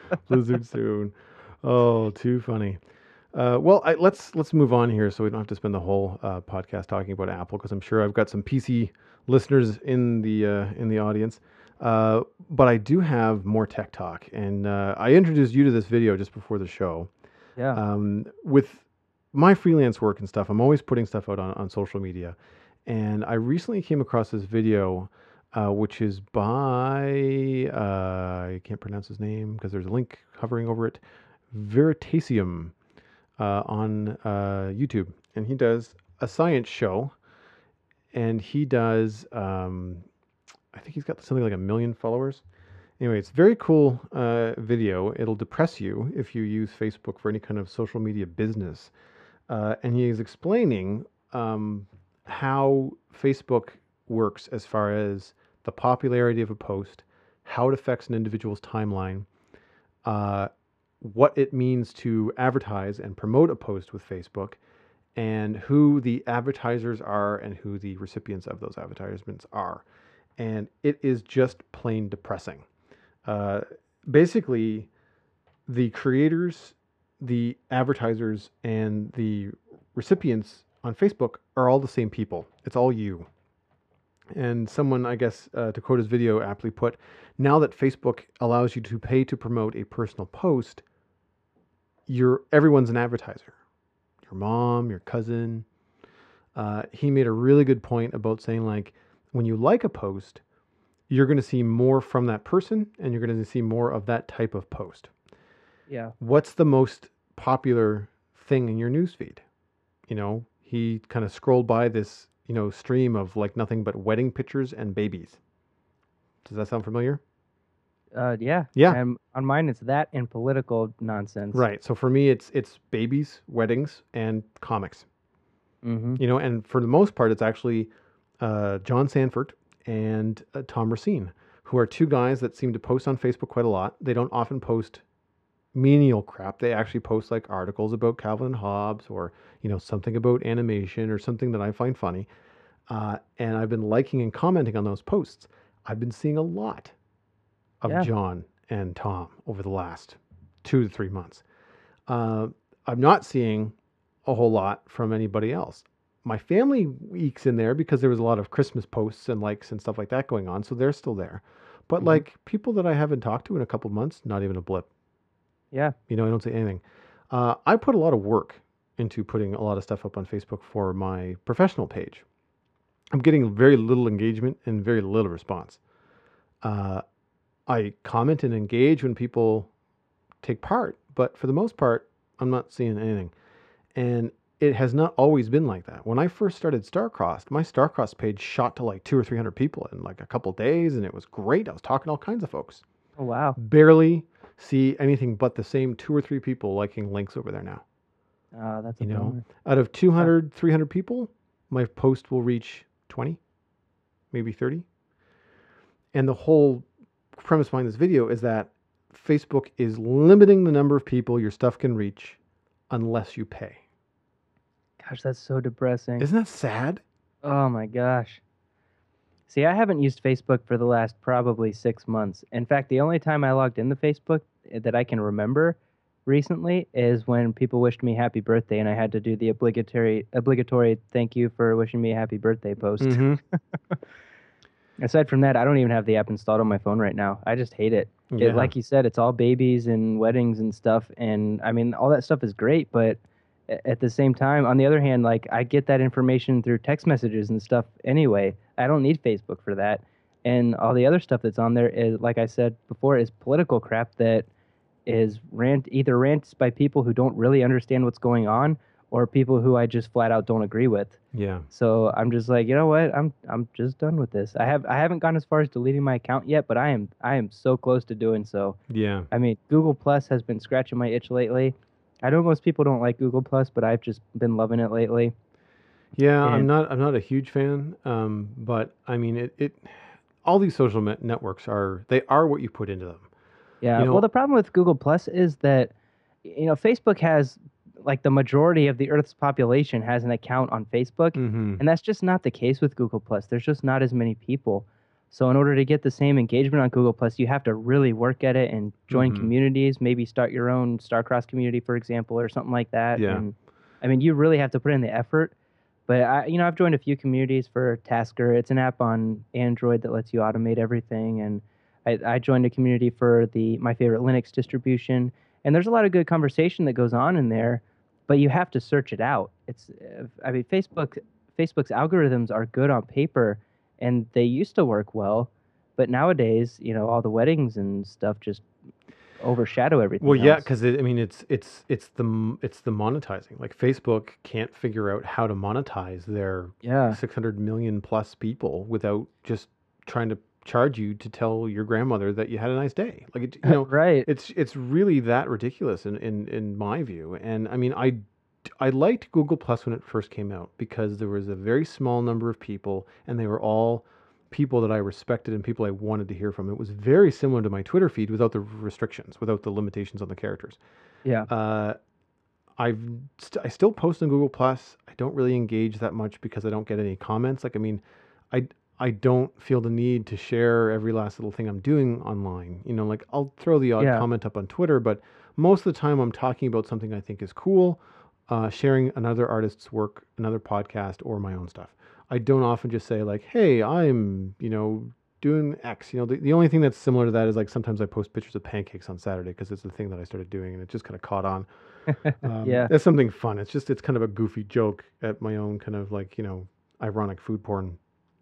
Oh, too funny. Well, let's move on here so we don't have to spend the whole podcast talking about Apple, because I'm sure I've got some PC listeners in the audience. But I do have more tech talk, and I introduced you to this video just before the show. Yeah. With my freelance work and stuff, I'm always putting stuff out on social media, and I recently came across this video, which is by I can't pronounce his name because there's a link hovering over it, Veritasium, on YouTube, and he does a science show. And he does, I think he's got something like 1 million followers. Anyway, it's a very cool video. It'll depress you if you use Facebook for any kind of social media business. And he is explaining how Facebook works as far as the popularity of a post, how it affects an individual's timeline, what it means to advertise and promote a post with Facebook, and who the advertisers are and who the recipients of those advertisements are. And it is just plain depressing. Basically, the creators, the advertisers, and the recipients on Facebook are all the same people. It's all you. And someone, I guess, to quote his video, aptly put, now that Facebook allows you to pay to promote a personal post, everyone's an advertiser. Your mom, your cousin. He made a really good point about saying, like, when you like a post, you're going to see more from that person and you're going to see more of that type of post. Yeah. What's the most popular thing in your newsfeed? He kind of scrolled by this, stream of like nothing but wedding pictures and babies. Does that sound familiar? Yeah. And on mine, it's that and political nonsense. Right. So for me, it's babies, weddings, and comics. Mm-hmm. And for the most part, it's actually John Sanford and Tom Racine, who are two guys that seem to post on Facebook quite a lot. They don't often post menial crap. They actually post like articles about Calvin and Hobbes, or something about animation or something that I find funny. And I've been liking and commenting on those posts. I've been seeing a lot of John and Tom over the last 2 to 3 months. I'm not seeing a whole lot from anybody else. My family ekes in there because there was a lot of Christmas posts and likes and stuff like that going on, so they're still there. But like people that I haven't talked to in a couple months, not even a blip. Yeah. I don't say anything. I put a lot of work into putting a lot of stuff up on Facebook for my professional page. I'm getting very little engagement and very little response. I comment and engage when people take part, but for the most part, I'm not seeing anything. And it has not always been like that. When I first started Starcrossed, my Starcrossed page shot to like 200 or 300 people in like a couple days, and it was great. I was talking to all kinds of folks. Oh, wow. Barely see anything but the same 2 or 3 people liking links over there now. Oh, that's a You know, bummer. out of 200, 300 people, my post will reach 20, maybe 30. And the whole premise behind this video is that Facebook is limiting the number of people your stuff can reach unless you pay. Gosh, that's so depressing. Isn't that sad? Oh my gosh. See, I haven't used Facebook for the last probably 6 months. In fact, the only time I logged into Facebook that I can remember recently is when people wished me happy birthday, and I had to do the obligatory thank you for wishing me a happy birthday post. Mm-hmm. Aside from that, I don't even have the app installed on my phone right now. I just hate it. Yeah. Like you said, it's all babies and weddings and stuff. And I mean, all that stuff is great, but at the same time, on the other hand, like I get that information through text messages and stuff anyway. I don't need Facebook for that. And all the other stuff that's on there is, like I said before, is political crap that is either rants by people who don't really understand what's going on, or people who I just flat out don't agree with. Yeah. So I'm just like, you know what? I'm just done with this. I haven't gone as far as deleting my account yet, but I am so close to doing so. Yeah. I mean, Google Plus has been scratching my itch lately. I know most people don't like Google Plus, but I've just been loving it lately. Yeah, And- I'm not a huge fan, but I mean, it all these social networks they are what you put into them. Yeah. You know- Well, the problem with Google Plus is that, Facebook has, like, the majority of the Earth's population has an account on Facebook, Mm-hmm. and that's just not the case with Google Plus. There's just not as many people. So in order to get the same engagement on Google Plus, you have to really work at it and join Mhm. communities. Maybe start your own Starcross community, for example, or something like that. Yeah. And I mean, you really have to put in the effort. But I've joined a few communities for Tasker. It's an app on Android that lets you automate everything. And I joined a community for my favorite Linux distribution. And there's a lot of good conversation that goes on in there, but you have to search it out. Facebook's algorithms are good on paper, and they used to work well, but nowadays, all the weddings and stuff just overshadow everything. Well, yeah, else. because it's the monetizing. Like Facebook can't figure out how to monetize their Yeah. 600 million plus people without just trying to charge you to tell your grandmother that you had a nice day. Like Right. it's really that ridiculous in my view. And I mean, I liked Google Plus when it first came out because there was a very small number of people, and they were all people that I respected and people I wanted to hear from. It was very similar to my Twitter feed without the restrictions, without the limitations on the characters. Yeah. I still post on Google Plus. I don't really engage that much because I don't get any comments. Like, I mean, I don't feel the need to share every last little thing I'm doing online. Like I'll throw the odd Yeah. comment up on Twitter, but most of the time I'm talking about something I think is cool, sharing another artist's work, another podcast, or my own stuff. I don't often just say like, hey, I'm, doing X. The only thing that's similar to that is like sometimes I post pictures of pancakes on Saturday because it's the thing that I started doing and it just kind of caught on. Yeah. It's something fun. It's kind of a goofy joke at my own kind of like, ironic food porn.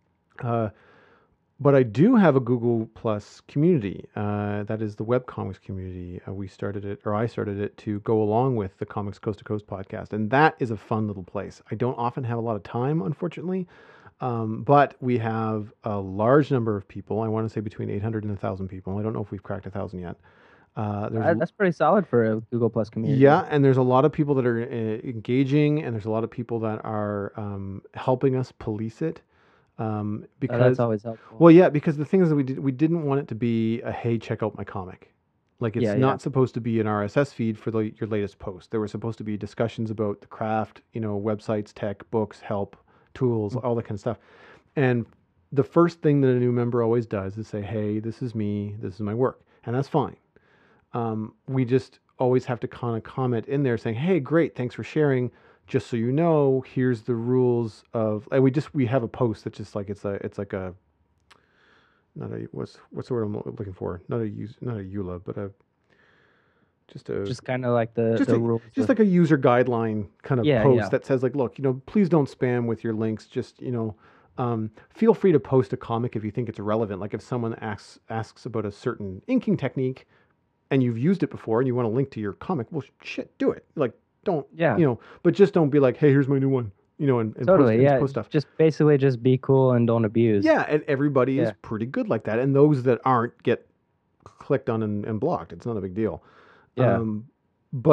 But I do have a Google Plus community. That is the webcomics community. I started it to go along with the Comics Coast to Coast podcast. And that is a fun little place. I don't often have a lot of time, unfortunately. But we have a large number of people. I want to say between 800 and 1,000 people. I don't know if we've cracked 1,000 yet. That's pretty solid for a Google Plus community. Yeah, and there's a lot of people that are engaging, and there's a lot of people that are helping us police it. Oh, Because that's always helpful. well, yeah, because the thing is that we didn't want it to be a hey, check out my comic. Like it's Yeah, not supposed to be an RSS feed for your latest post. There were supposed to be discussions about the craft, websites, tech, books, help, tools, all that kind of stuff. And the first thing that a new member always does is say, hey, this is me, this is my work, and that's fine. We just always have to kind of comment in there saying, hey, great, thanks for sharing. Just so you know, here's the rules of, and we have a post that's just like, it's like a, not a, what's the word I'm looking for? Not a EULA, but just kind of like the rules. just like a user guideline kind of Yeah, post yeah. that says like, look, please don't spam with your links. Just, feel free to post a comic if you think it's relevant. Like if someone asks about a certain inking technique and you've used it before and you want to link to your comic, well, shit, do it. Like, don't, Yeah. but just don't be like, hey, here's my new one, and Totally, yeah. post stuff. Just basically just be cool and don't abuse. Yeah, and everybody is Yeah. pretty good like that. And those that aren't get clicked on and blocked. It's not a big deal. Yeah. But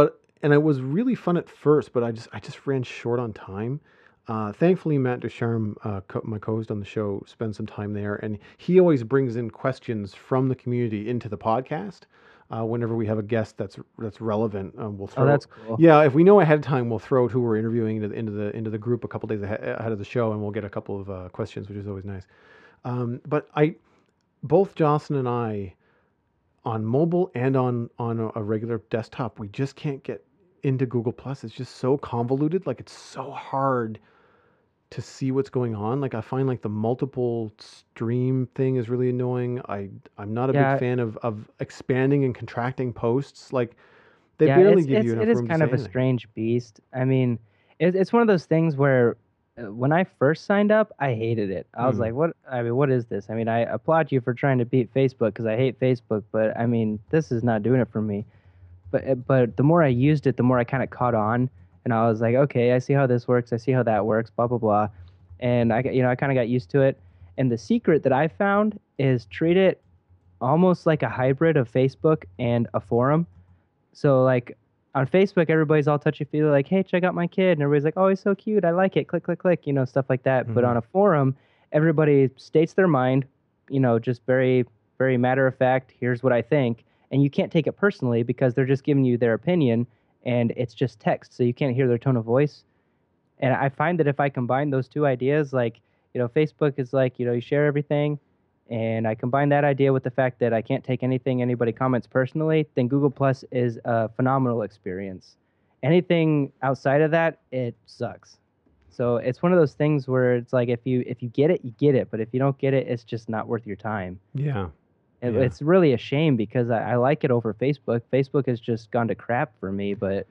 and it was really fun at first, but I just ran short on time. Thankfully, Matt Ducharme, my co-host on the show, spends some time there, and he always brings in questions from the community into the podcast. Whenever we have a guest that's relevant, we'll throw. Oh, that's cool. Yeah, if we know ahead of time, we'll throw out who we're interviewing into the group a couple days ahead of the show, and we'll get a couple of questions, which is always nice. But both Jocelyn and I, on mobile and on a regular desktop, we just can't get into Google Plus. It's just so convoluted. Like, it's so hard to see what's going on. Like, I find like the multiple stream thing is really annoying. I'm not a big fan of expanding and contracting posts. Like, they barely give you enough room to say anything. It is kind of a strange beast. I mean, it's one of those things where when I first signed up, I hated it. I was like, what is this? I mean, I applaud you for trying to beat Facebook because I hate Facebook, but I mean, this is not doing it for me. But the more I used it, the more I kind of caught on. And I was like, okay, I see how this works. I see how that works, blah, blah, blah. And I kind of got used to it. And the secret that I found is treat it almost like a hybrid of Facebook and a forum. So like on Facebook, everybody's all touchy-feely, like, hey, check out my kid. And everybody's like, oh, he's so cute. I like it. Click, click, click, stuff like that. But on a forum, everybody states their mind, just very, very matter of fact. Here's what I think. And you can't take it personally because they're just giving you their opinion. And it's just text, so you can't hear their tone of voice. And I find that if I combine those two ideas, like, Facebook is like, you share everything, and I combine that idea with the fact that I can't take anything anybody comments personally, then Google Plus is a phenomenal experience. Anything outside of that, it sucks. So it's one of those things where it's like if you get it, you get it, but if you don't get it, it's just not worth your time. Yeah. It's really a shame because I like it over Facebook. Facebook has just gone to crap for me, but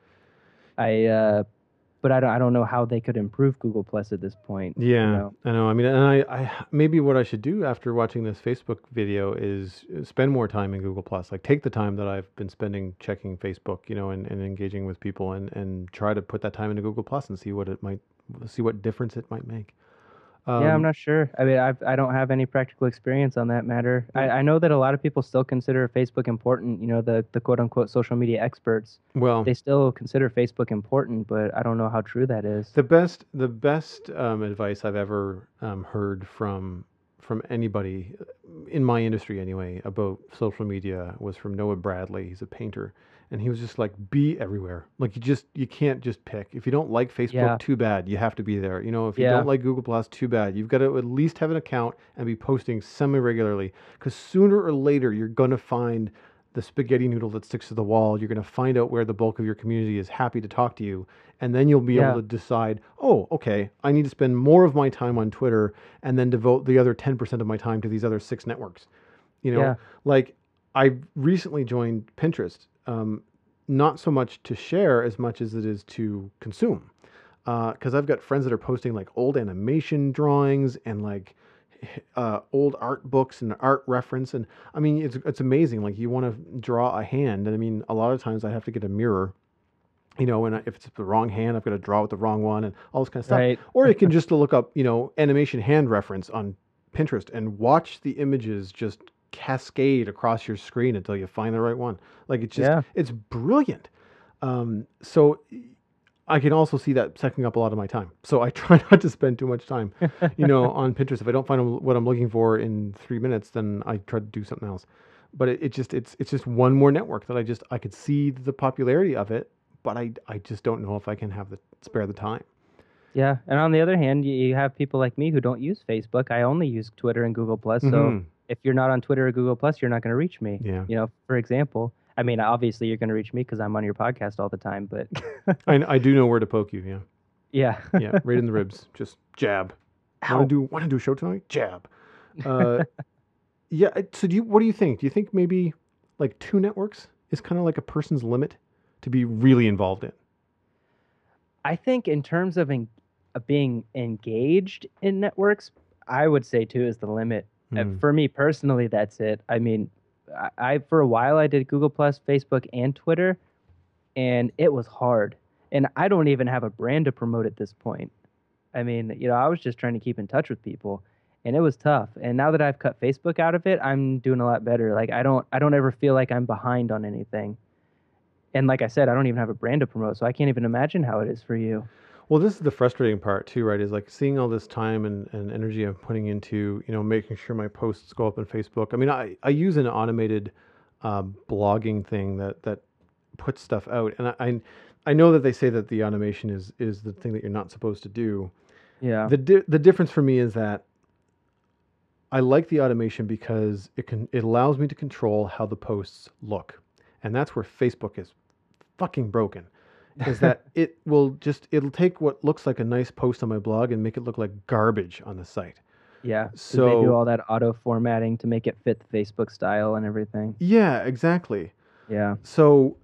I don't know how they could improve Google Plus at this point. Yeah, I know. I mean, and I maybe what I should do after watching this Facebook video is spend more time in Google Plus. Like, take the time that I've been spending checking Facebook, and engaging with people, and try to put that time into Google Plus and see what difference it might make. Yeah, I'm not sure. I mean, I don't have any practical experience on that matter. I know that a lot of people still consider Facebook important. The quote unquote social media experts. Well, they still consider Facebook important, but I don't know how true that is. The best advice I've ever heard from anybody in my industry anyway about social media was from Noah Bradley. He's a painter. And he was just like, be everywhere. Like, you can't just pick. If you don't like Facebook, too bad. You have to be there. If you don't like Google Plus, too bad. You've got to at least have an account and be posting semi-regularly. Because sooner or later, you're going to find the spaghetti noodle that sticks to the wall. You're going to find out where the bulk of your community is happy to talk to you. And then you'll be able to decide, oh, okay, I need to spend more of my time on Twitter and then devote the other 10% of my time to these other 6 networks. Like, I recently joined Pinterest. Not so much to share as much as it is to consume. Because I've got friends that are posting like old animation drawings and like old art books and art reference. And I mean, it's amazing. Like, you want to draw a hand. And I mean, a lot of times I have to get a mirror, and if it's the wrong hand, I've got to draw with the wrong one and all this kind of stuff. Right. Or you can just look up, animation hand reference on Pinterest and watch the images just cascade across your screen until you find the right one. Like, it's just, it's brilliant. So I can also see that sucking up a lot of my time. So I try not to spend too much time, on Pinterest. If I don't find what I'm looking for in 3 minutes, then I try to do something else. But it's just one more network that I could see the popularity of it, but I just don't know if I can spare the time. Yeah. And on the other hand, you have people like me who don't use Facebook. I only use Twitter and Google Plus. So if you're not on Twitter or Google Plus, you're not going to reach me. Yeah. For example, I mean, obviously you're going to reach me because I'm on your podcast all the time, but I do know where to poke you. Yeah. Yeah. Yeah. Right in the ribs. Just jab. Want to do a show tonight? Jab. Yeah. So what do you think? Do you think maybe like 2 networks is kind of like a person's limit to be really involved in? I think in terms of being engaged in networks, I would say 2 is the limit. For me personally, that's it. I mean, I for a while I did Google Plus, Facebook, and Twitter, and it was hard. And I don't even have a brand to promote at this point. I mean, I was just trying to keep in touch with people, and it was tough. And now that I've cut Facebook out of it, I'm doing a lot better. Like, I don't ever feel like I'm behind on anything. And like I said, I don't even have a brand to promote, so I can't even imagine how it is for you. Well, this is the frustrating part too, right? Is like seeing all this time and energy I'm putting into, making sure my posts go up on Facebook. I mean, I use an automated blogging thing that puts stuff out, and I know that they say that the automation is the thing that you're not supposed to do. Yeah. The difference for me is that I like the automation because it allows me to control how the posts look, and that's where Facebook is fucking broken. Is that it'll take what looks like a nice post on my blog and make it look like garbage on the site. Yeah. So they do all that auto formatting to make it fit the Facebook style and everything. Yeah, exactly. Yeah. So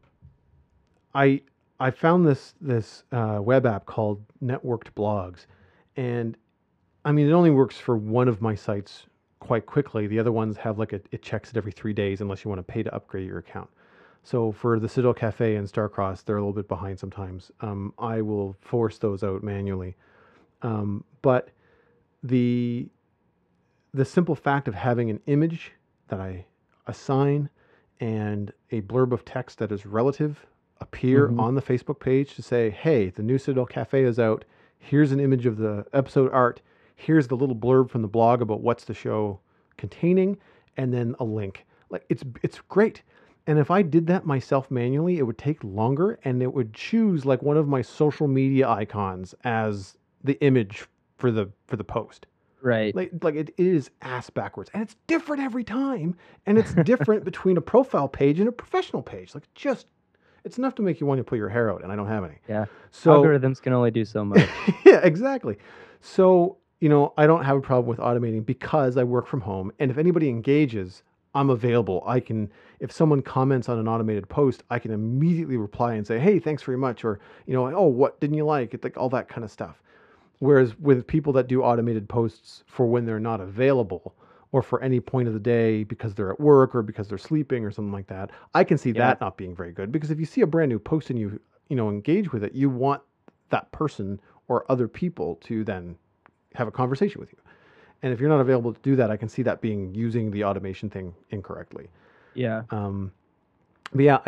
I found this web app called Networked Blogs, and I mean it only works for one of my sites quite quickly. The other ones have like it checks it every 3 days unless you want to pay to upgrade your account. So for the Citadel Cafe and Starcross, they're a little bit behind sometimes. I will force those out manually. But the simple fact of having an image that I assign and a blurb of text that is relative appear on the Facebook page to say, hey, the new Citadel Cafe is out. Here's an image of the episode art. Here's the little blurb from the blog about what's the show containing, and then a link. Like it's great. And if I did that myself manually, it would take longer, and it would choose like one of my social media icons as the image for the post. Right. Like it is ass backwards, and it's different every time, and it's different between a profile page and a professional page. Like it's enough to make you want to pull your hair out, and I don't have any. Yeah. So algorithms can only do so much. Yeah, exactly. So, I don't have a problem with automating because I work from home, and if anybody engages, I'm available. If someone comments on an automated post, I can immediately reply and say, hey, thanks very much. Or, oh, what didn't you like? It's like all that kind of stuff. Whereas with people that do automated posts for when they're not available or for any point of the day because they're at work or because they're sleeping or something like that, I can see that not being very good, because if you see a brand new post and you engage with it, you want that person or other people to then have a conversation with you. And if you're not available to do that, I can see that being using the automation thing incorrectly. Yeah. But yeah,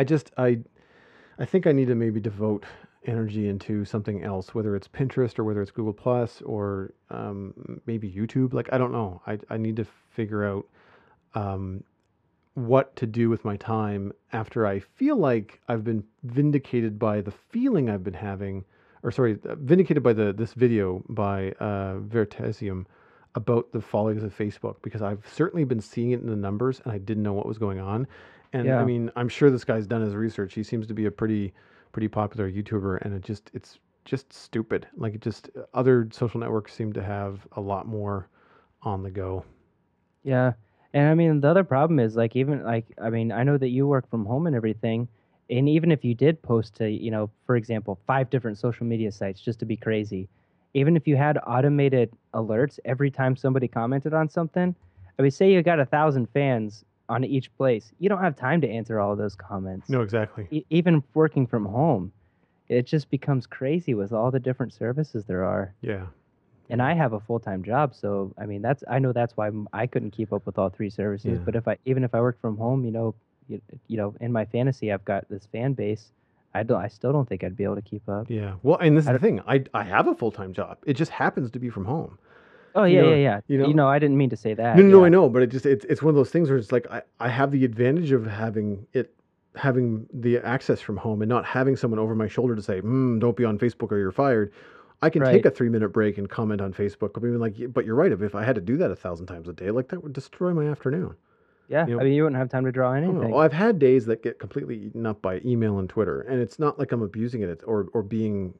I think I need to maybe devote energy into something else, whether it's Pinterest or whether it's Google Plus or maybe YouTube. Like, I don't know. I need to figure out what to do with my time after I feel like I've been vindicated by the feeling I've been having, vindicated by this video by Veritasium about the follies of Facebook, because I've certainly been seeing it in the numbers and I didn't know what was going on. And I mean, I'm sure this guy's done his research. He seems to be a pretty popular YouTuber, and it's just stupid. Like, other social networks seem to have a lot more on the go. Yeah. And I mean, the other problem is I know that you work from home and everything. And even if you did post to, for example, 5 different social media sites, just to be crazy, even if you had automated alerts every time somebody commented on something, I mean, say you got 1,000 fans on each place, you don't have time to answer all of those comments. No, exactly. Even working from home, it just becomes crazy with all the different services there are. Yeah. And I have a full-time job, so I mean I know that's why I couldn't keep up with all 3 services. Yeah. But even if I work from home, in my fantasy, I've got this fan base. I still don't think I'd be able to keep up. Yeah. Well, and this is the thing. I have a full-time job. It just happens to be from home. Oh yeah. I didn't mean to say that. No, I know, but it's one of those things where it's like I have the advantage of having the access from home and not having someone over my shoulder to say, don't be on Facebook or you're fired. I can take a 3-minute break and comment on Facebook. I mean, but you're right. If I had to do that 1,000 times a day, like, that would destroy my afternoon. Yeah, I mean, you wouldn't have time to draw anything. Well, I've had days that get completely eaten up by email and Twitter, and it's not like I'm abusing it or being,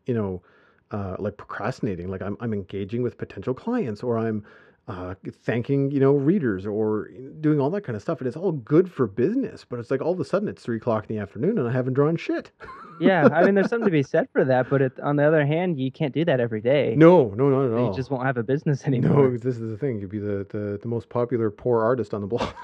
like procrastinating. Like I'm engaging with potential clients, or I'm thanking, readers, or doing all that kind of stuff. And it's all good for business, but it's like all of a sudden it's 3:00 in the afternoon and I haven't drawn shit. Yeah, I mean, there's something to be said for that, but on the other hand, you can't do that every day. No, not at all. You just won't have a business anymore. No, this is the thing. You'd be the most popular poor artist on the block.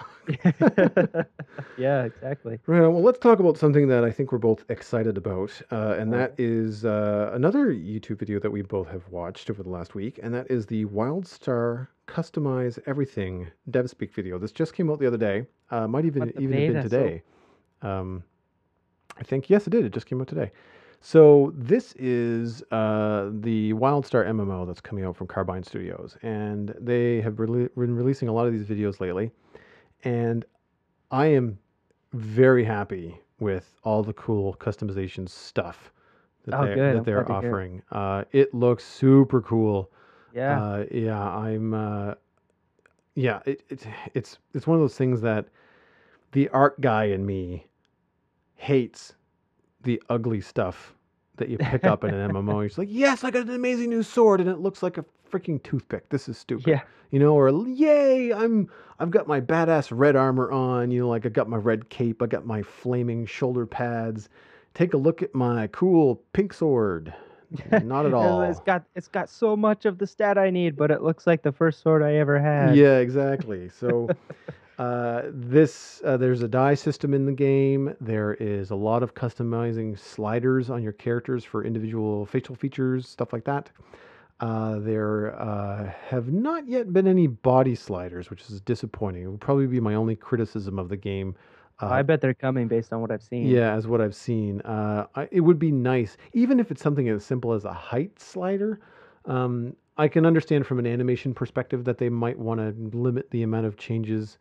Yeah, exactly. Right. Well, let's talk about something that I think we're both excited about, and that is another YouTube video that we both have watched over the last week, and that is the WildStar Customize Everything DevSpeak video. This just came out the other day. Might even have been today. I think, yes, it did. It just came out today. So this is the WildStar MMO that's coming out from Carbine Studios, and they have been releasing a lot of these videos lately, and I am very happy with all the cool customization stuff Oh, good. I'm they're glad to hear. offering. It looks super cool. Yeah. Yeah, yeah, it's one of those things that the art guy in me hates the ugly stuff that you pick up in an MMO. He's like, yes, I got an amazing new sword, and it looks like a freaking toothpick. This is stupid. Yeah. Or yay, I've got my badass red armor on. Like I got my red cape, I got my flaming shoulder pads. Take a look at my cool pink sword. Not at all. It's got so much of the stat I need, but it looks like the first sword I ever had. Yeah, exactly. So there's a die system in the game. There is a lot of customizing sliders on your characters for individual facial features, stuff like that. There have not yet been any body sliders, which is disappointing. It would probably be my only criticism of the game. I bet they're coming based on what I've seen. Yeah, as what I've seen. It would be nice, even if it's something as simple as a height slider. I can understand from an animation perspective that they might want to limit the amount of changes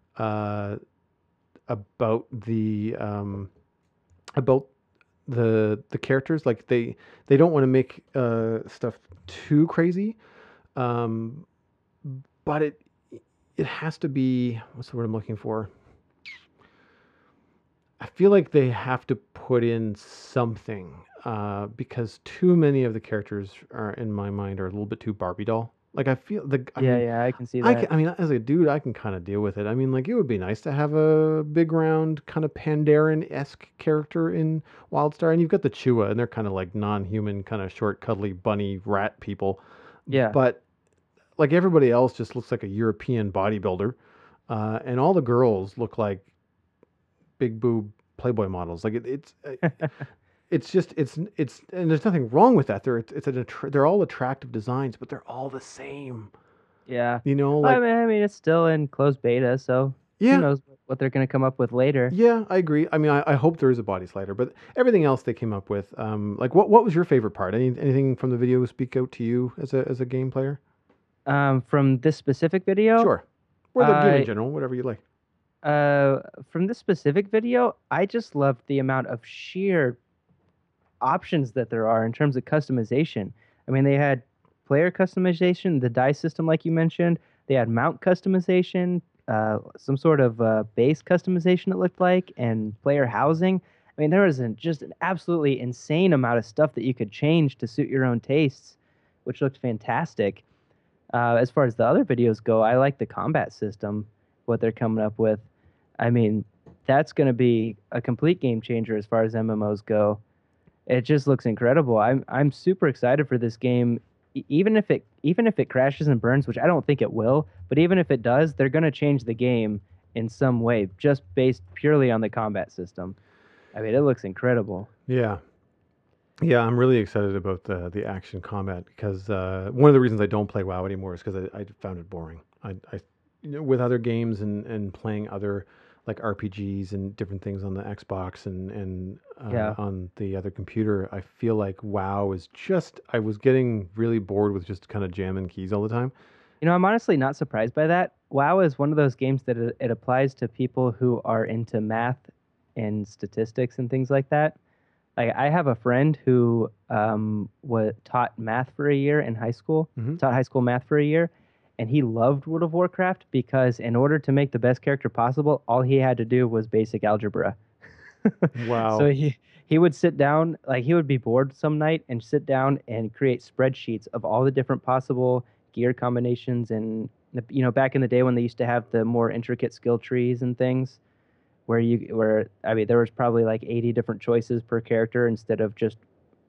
about the characters. Like they don't want to make stuff too crazy, but it has to be, what's the word I'm looking for? I feel like they have to put in something because too many of the characters are, in my mind, are a little bit too Barbie doll. Like I feel Yeah, I can see that. I mean, as a dude, I can kind of deal with it. I mean, like it would be nice to have a big round kind of Pandaren-esque character in WildStar, and you've got the Chua, and they're kind of like non-human, kind of short, cuddly bunny rat people. Yeah. But like everybody else, just looks like a European bodybuilder, and all the girls look like big boob Playboy models. Like it's just and there's nothing wrong with that. They're all attractive designs, but they're all the same. Yeah. Like I mean, it's still in closed beta, so yeah, who knows what they're going to come up with later. yeah, I agree. I mean, I hope there is a body slider, but everything else they came up with, like what was your favorite part? Anything from the video speak out to you as a game player? From this specific video? Sure, or the game in general, whatever you like. From this specific video, I just loved the amount of sheer options that there are in terms of customization. I mean, they had player customization, the die system, like you mentioned. They had mount customization, some sort of base customization, it looked like, and player housing. I mean, there was just an absolutely insane amount of stuff that you could change to suit your own tastes, which looked fantastic. As far as the other videos go, I like the combat system, what they're coming up with. I mean, that's going to be a complete game changer as far as MMOs go. It just looks incredible. I'm super excited for this game, even if it crashes and burns, which I don't think it will. But even if it does, they're going to change the game in some way, just based purely on the combat system. I mean, it looks incredible. Yeah. Yeah, I'm really excited about the action combat because one of the reasons I don't play WoW anymore is because I found it boring. With other games and playing other like RPGs and different things on the Xbox and on the other computer, I feel like WoW is I was getting really bored with just kind of jamming keys all the time. I'm honestly not surprised by that. WoW is one of those games that it applies to people who are into math and statistics and things like that. Like I have a friend who taught math for a year in high school, taught high school math for a year, and he loved World of Warcraft because in order to make the best character possible, all he had to do was basic algebra. Wow. So he would sit down, like he would be bored some night and sit down and create spreadsheets of all the different possible gear combinations and back in the day when they used to have the more intricate skill trees and things where I mean there was probably like 80 different choices per character instead of just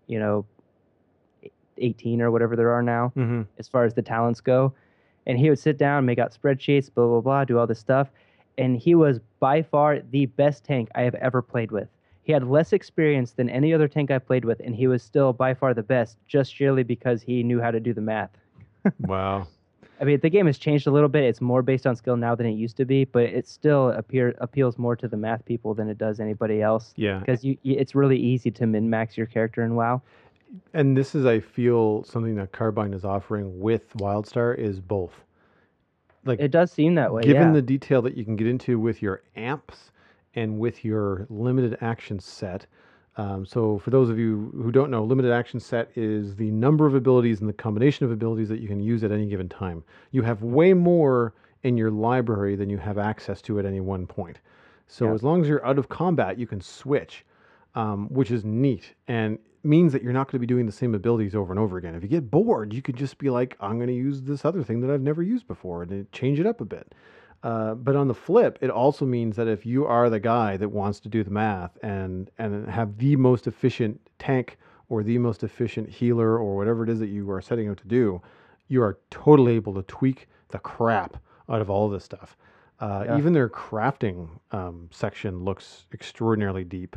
18 or whatever there are now as far as the talents go. And he would sit down, make out spreadsheets, blah, blah, blah, do all this stuff. And he was by far the best tank I have ever played with. He had less experience than any other tank I played with, and he was still by far the best, just sheerly because he knew how to do the math. Wow. I mean, the game has changed a little bit. It's more based on skill now than it used to be, but it still appeals more to the math people than it does anybody else. Yeah. Because it's really easy to min-max your character in WoW. And this is, I feel, something that Carbine is offering with WildStar is both. Like, it does seem that way, given the detail that you can get into with your amps and with your limited action set. So for those of you who don't know, limited action set is the number of abilities and the combination of abilities that you can use at any given time. You have way more in your library than you have access to at any one point. So as long as you're out of combat, you can switch, which is neat and means that you're not going to be doing the same abilities over and over again. If you get bored, you could just be like, I'm going to use this other thing that I've never used before and change it up a bit. But on the flip, it also means that if you are the guy that wants to do the math and have the most efficient tank or the most efficient healer or whatever it is that you are setting out to do, you are totally able to tweak the crap out of all of this stuff. Even their crafting section looks extraordinarily deep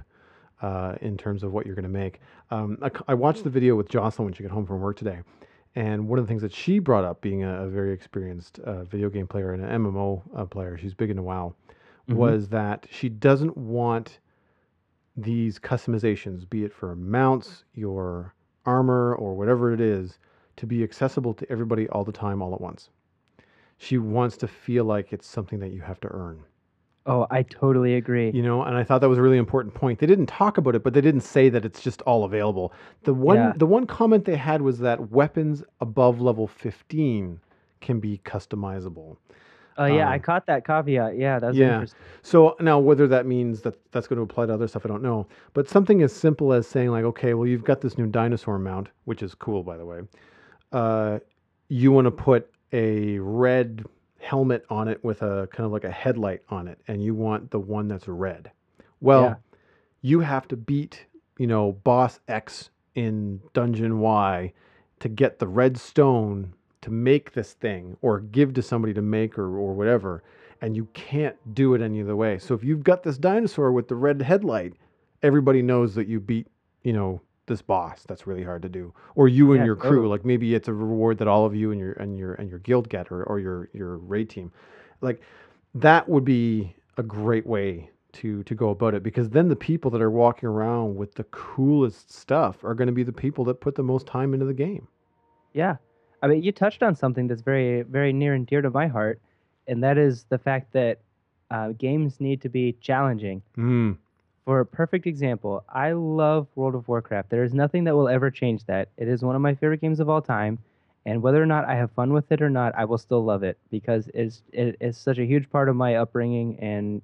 in terms of what you're going to make. I watched the video with Jocelyn when she got home from work today. And one of the things that she brought up, being a very experienced video game player and an MMO player, she's big into WoW, was that she doesn't want these customizations, be it for mounts, your armor, or whatever it is, to be accessible to everybody all the time, all at once. She wants to feel like it's something that you have to earn. Oh, I totally agree. You know, and I thought that was a really important point. They didn't talk about it, but they didn't say that it's just all available. The one comment they had was that weapons above level 15 can be customizable. Oh, yeah, I caught that caveat. Yeah, that's interesting. So now whether that means that that's going to apply to other stuff, I don't know. But something as simple as saying like, okay, well, you've got this new dinosaur mount, which is cool, by the way. You want to put a red helmet on it with a kind of like a headlight on it, and you want the one that's red. Well, you have to beat, boss X in dungeon Y to get the red stone to make this thing or give to somebody to make or whatever, and you can't do it any other way. So if you've got this dinosaur with the red headlight, everybody knows that you beat, this boss that's really hard to do, or you and your crew. Totally. Like maybe it's a reward that all of you and your guild get, or your raid team. Like that would be a great way to go about it, because then the people that are walking around with the coolest stuff are going to be the people that put the most time into the game. Yeah, I mean, you touched on something that's very, very near and dear to my heart, and that is the fact that games need to be challenging. For a perfect example, I love World of Warcraft. There is nothing that will ever change that. It is one of my favorite games of all time, and whether or not I have fun with it or not, I will still love it because it is such a huge part of my upbringing and,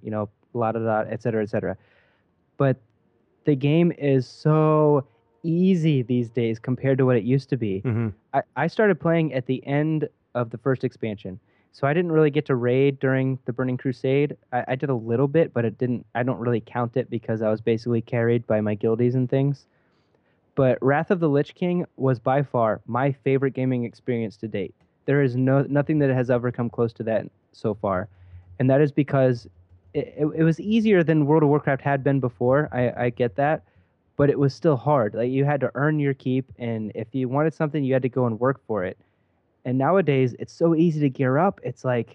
et cetera, et cetera. But the game is so easy these days compared to what it used to be. I started playing at the end of the first expansion. So I didn't really get to raid during the Burning Crusade. I did a little bit, but I don't really count it because I was basically carried by my guildies and things. But Wrath of the Lich King was by far my favorite gaming experience to date. There is nothing that has ever come close to that so far. And that is because it was easier than World of Warcraft had been before. I get that. But it was still hard. Like you had to earn your keep, and if you wanted something, you had to go and work for it. And nowadays, it's so easy to gear up. It's like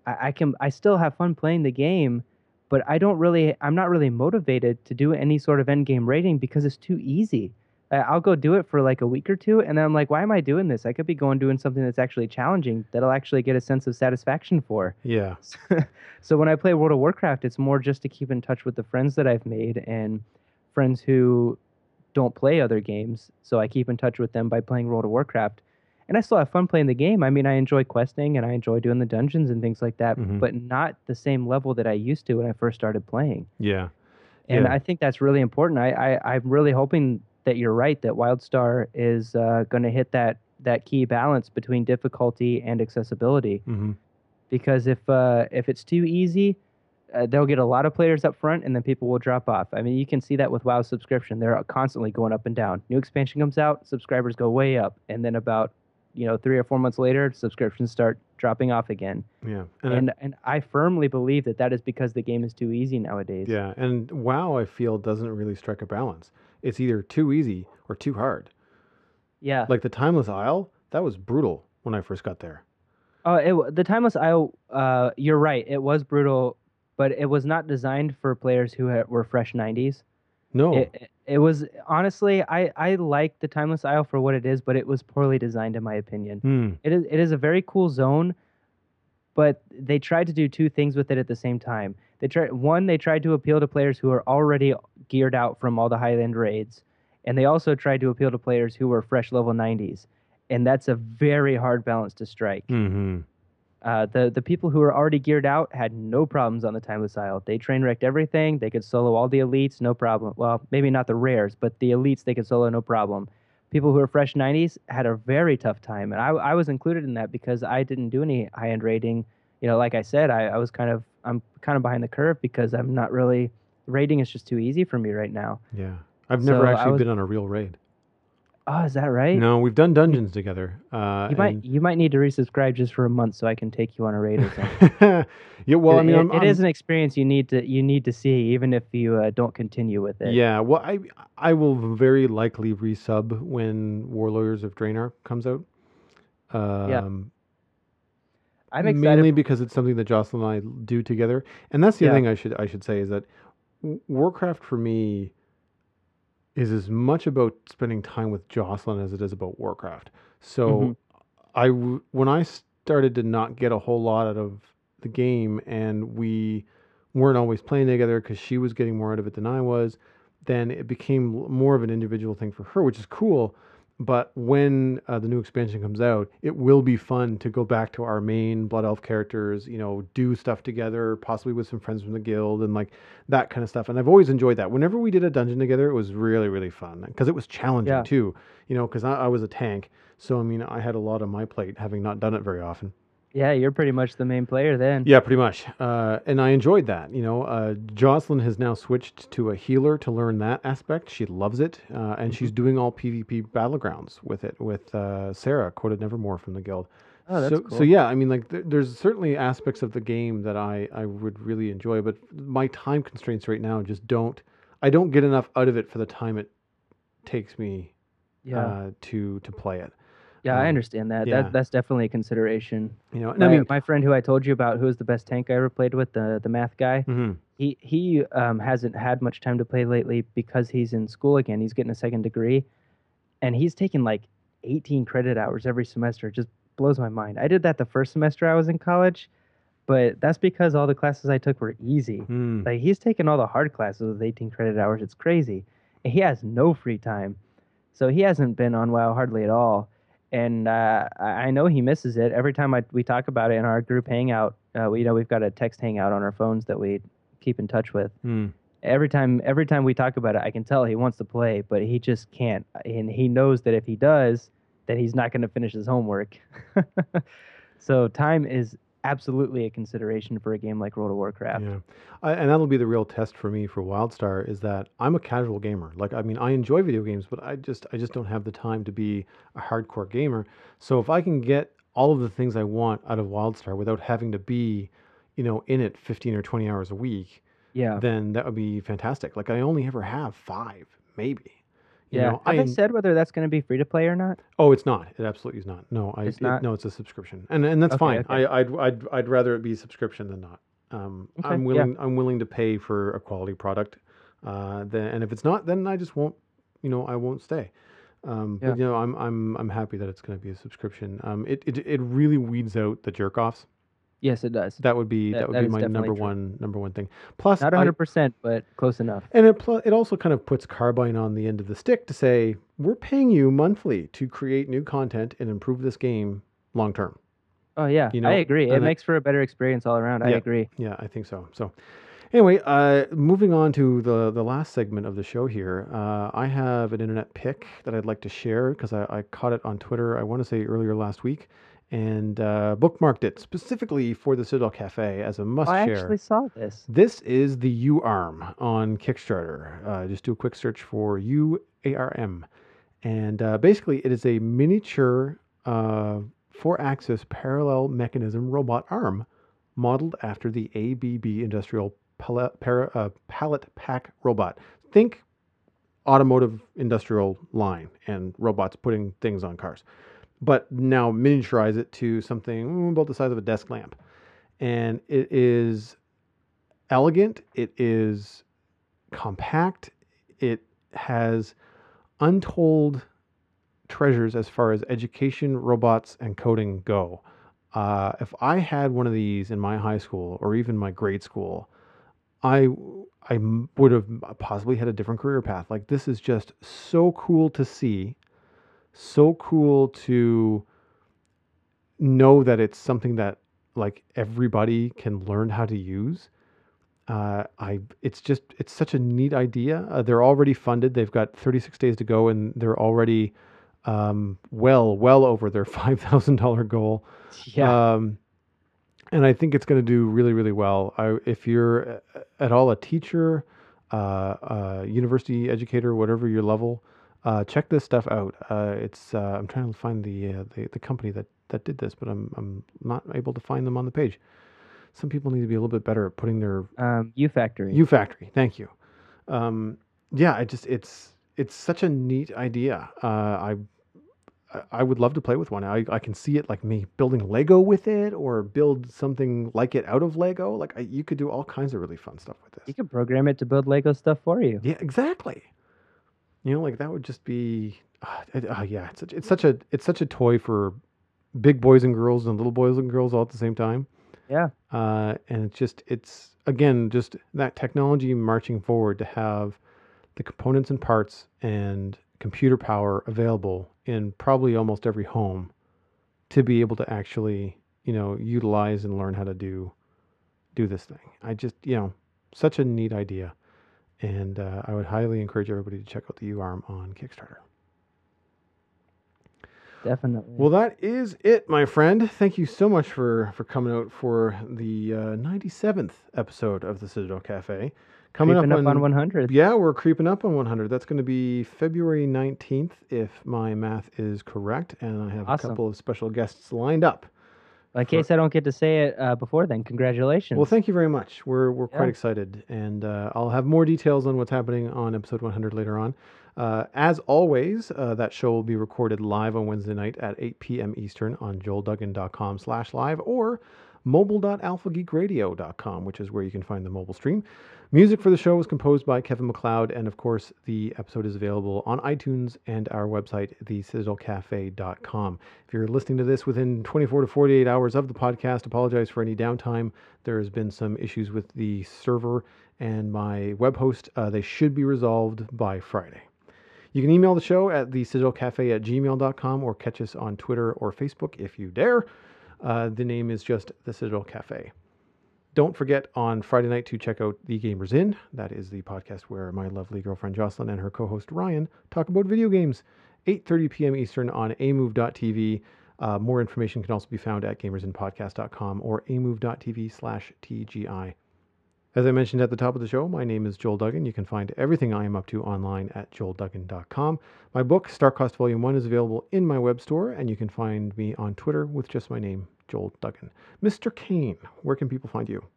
I still have fun playing the game, but I'm not really motivated to do any sort of end game raiding because it's too easy. I'll go do it for like a week or two, and then I'm like, why am I doing this? I could be doing something that's actually challenging that I'll actually get a sense of satisfaction for. Yeah. So when I play World of Warcraft, it's more just to keep in touch with the friends that I've made and friends who don't play other games. So I keep in touch with them by playing World of Warcraft. And I still have fun playing the game. I mean, I enjoy questing and I enjoy doing the dungeons and things like that, but not the same level that I used to when I first started playing. Yeah. And I think that's really important. I'm really hoping that you're right, that WildStar is going to hit that key balance between difficulty and accessibility. Because if it's too easy, they'll get a lot of players up front and then people will drop off. I mean, you can see that with WoW subscription. They're constantly going up and down. New expansion comes out, subscribers go way up. And then about 3 or 4 months later, subscriptions start dropping off again. Yeah. And I firmly believe that is because the game is too easy nowadays. Yeah. And WoW, I feel, doesn't really strike a balance. It's either too easy or too hard. Yeah. Like the Timeless Isle, that was brutal when I first got there. The Timeless Isle. You're right. It was brutal, but it was not designed for players who were fresh 90s. No. It was honestly, I like the Timeless Isle for what it is, but it was poorly designed in my opinion. It is a very cool zone, but they tried to do two things with it at the same time. They tried to appeal to players who are already geared out from all the Highland raids, and they also tried to appeal to players who were fresh level 90s, and that's a very hard balance to strike. Mm-hmm. The people who were already geared out had no problems on the Timeless Isle. They train wrecked everything. They could solo all the elites, no problem. Well, maybe not the rares, but the elites they could solo no problem. People who are fresh 90s had a very tough time, and I was included in that because I didn't do any high-end raiding. Like I said, I'm kind of behind the curve because I'm not really raiding is just too easy for me right now. Yeah, I've never actually been on a real raid. Oh, is that right? No, we've done dungeons together. You might need to resubscribe just for a month so I can take you on a raid or something. Yeah, well, it is an experience you need to see, even if you don't continue with it. Yeah, well, I will very likely resub when Warlords of Draenor comes out. Yeah. I'm excited mainly because it's something that Jocelyn and I do together, and that's the other thing I should say is that Warcraft for me is as much about spending time with Jocelyn as it is about Warcraft. So when I started to not get a whole lot out of the game, and we weren't always playing together because she was getting more out of it than I was, then it became more of an individual thing for her, which is cool. But when the new expansion comes out, it will be fun to go back to our main Blood Elf characters, do stuff together, possibly with some friends from the guild and like that kind of stuff. And I've always enjoyed that. Whenever we did a dungeon together, it was really, really fun because it was challenging too, because I was a tank. So, I mean, I had a lot on my plate having not done it very often. Yeah, you're pretty much the main player then. Yeah, pretty much. And I enjoyed that. Jocelyn has now switched to a healer to learn that aspect. She loves it. And she's doing all PvP battlegrounds with it, with Sarah, Quoted Nevermore from the guild. Oh, that's cool. So yeah, I mean, like, there's certainly aspects of the game that I would really enjoy, but my time constraints right now I don't get enough out of it for the time it takes me to play it. Yeah, I understand that. Yeah. That's definitely a consideration. And I mean, my friend who I told you about, who was the best tank I ever played with, the math guy, he hasn't had much time to play lately because he's in school again. He's getting a second degree, and he's taking like 18 credit hours every semester. It just blows my mind. I did that the first semester I was in college, but that's because all the classes I took were easy. Like, he's taking all the hard classes with 18 credit hours. It's crazy. And he has no free time. So he hasn't been on WoW hardly at all. And I know he misses it. Every time we talk about it in our group hangout, we've got a text hangout on our phones that we keep in touch with. Every time we talk about it, I can tell he wants to play, but he just can't. And he knows that if he does, that he's not going to finish his homework. So time is absolutely a consideration for a game like World of Warcraft. Yeah, and that'll be the real test for me for WildStar is that I'm a casual gamer. Like, I mean, I enjoy video games, but I just don't have the time to be a hardcore gamer. So if I can get all of the things I want out of WildStar without having to be, in it 15 or 20 hours a week, then that would be fantastic. Like, I only ever have 5, maybe. Have they said whether that's going to be free to play or not? Oh, it's not. It absolutely is not. No, it's not? No, it's a subscription, and that's fine. Okay. I'd rather it be subscription than not. I'm willing to pay for a quality product. And if it's not, then I just won't. I won't stay. But I'm happy that it's going to be a subscription. It really weeds out the jerk offs. Yes, it does. That would be my number one thing. Plus, not 100%, but close enough. And it also kind of puts Carbine on the end of the stick to say, we're paying you monthly to create new content and improve this game long term. Oh yeah, I agree. It makes for a better experience all around. I agree. Yeah, I think so. So anyway, moving on to the last segment of the show here, I have an internet pick that I'd like to share because I caught it on Twitter, I want to say earlier last week, and bookmarked it specifically for the Citadel Cafe as a must-share. I actually saw this. This is the UARM on Kickstarter. Just do a quick search for UARM. And basically, it is a miniature 4-axis parallel mechanism robot arm modeled after the ABB Industrial Pallet Pack robot. Think automotive industrial line and robots putting things on cars. but now miniaturize it to something about the size of a desk lamp. And it is elegant. It is compact. It has untold treasures as far as education, robots, and coding go. If I had one of these in my high school or even my grade school, I would have possibly had a different career path. Like, this is just so cool to see, so cool to know that it's something that like everybody can learn how to use. It's such a neat idea. They're already funded. They've got 36 days to go, and they're already well over their $5,000 goal. Yeah. And I think it's going to do really, really well. If you're at all a teacher, university educator, whatever your level, check this stuff out. I'm trying to find the company that did this, but I'm not able to find them on the page. Some people need to be a little bit better at putting their U-Factory. U-Factory. Thank you. Yeah, it's such a neat idea. I would love to play with one. I can see it like me building Lego with it, or build something like it out of Lego. Like, you could do all kinds of really fun stuff with this. You could program it to build Lego stuff for you. Yeah, exactly. Like that would just be, yeah. It's such a toy for big boys and girls and little boys and girls all at the same time. Yeah. And it's again just that technology marching forward to have the components and parts and computer power available in probably almost every home to be able to actually, utilize and learn how to do this thing. I just, such a neat idea. And I would highly encourage everybody to check out the UARM on Kickstarter. Definitely. Well, that is it, my friend. Thank you so much for coming out for the 97th episode of the Citadel Cafe. Coming up on 100. Yeah, we're creeping up on 100. That's going to be February 19th, if my math is correct. And I have a couple of special guests lined up. In case I don't get to say it before then, congratulations. Well, thank you very much. We're quite excited. And I'll have more details on what's happening on episode 100 later on. As always, that show will be recorded live on Wednesday night at 8 p.m. Eastern on joelduggan.com/live or mobile.alphageekradio.com, which is where you can find the mobile stream. Music for the show was composed by Kevin MacLeod, and of course, the episode is available on iTunes and our website, thecitadelcafe.com. If you're listening to this within 24 to 48 hours of the podcast, apologize for any downtime. There has been some issues with the server and my web host. They should be resolved by Friday. You can email the show at thecitadelcafe@gmail.com or catch us on Twitter or Facebook if you dare. The name is just The Citadel Cafe. Don't forget on Friday night to check out The Gamers Inn. That is the podcast where my lovely girlfriend Jocelyn and her co-host Ryan talk about video games. 8:30 p.m. Eastern on amove.tv. More information can also be found at gamersinnpodcast.com or amove.tv/TGI. As I mentioned at the top of the show, my name is Joel Duggan. You can find everything I am up to online at joelduggan.com. My book, Starcost Volume 1, is available in my web store, and you can find me on Twitter with just my name, Joel Duggan. Mr. Kane, where can people find you?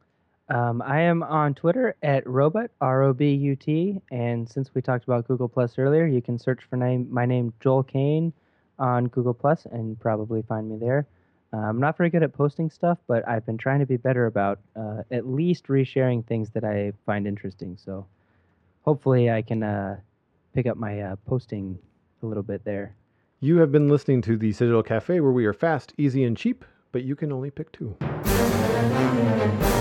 I am on Twitter at Robut, R-O-B-U-T, and since we talked about Google Plus earlier, you can search for my name, Joel Kane, on Google Plus and probably find me there. I'm not very good at posting stuff, but I've been trying to be better about at least resharing things that I find interesting. So hopefully I can pick up my posting a little bit there. You have been listening to the Citadel Cafe, where we are fast, easy, and cheap, but you can only pick two.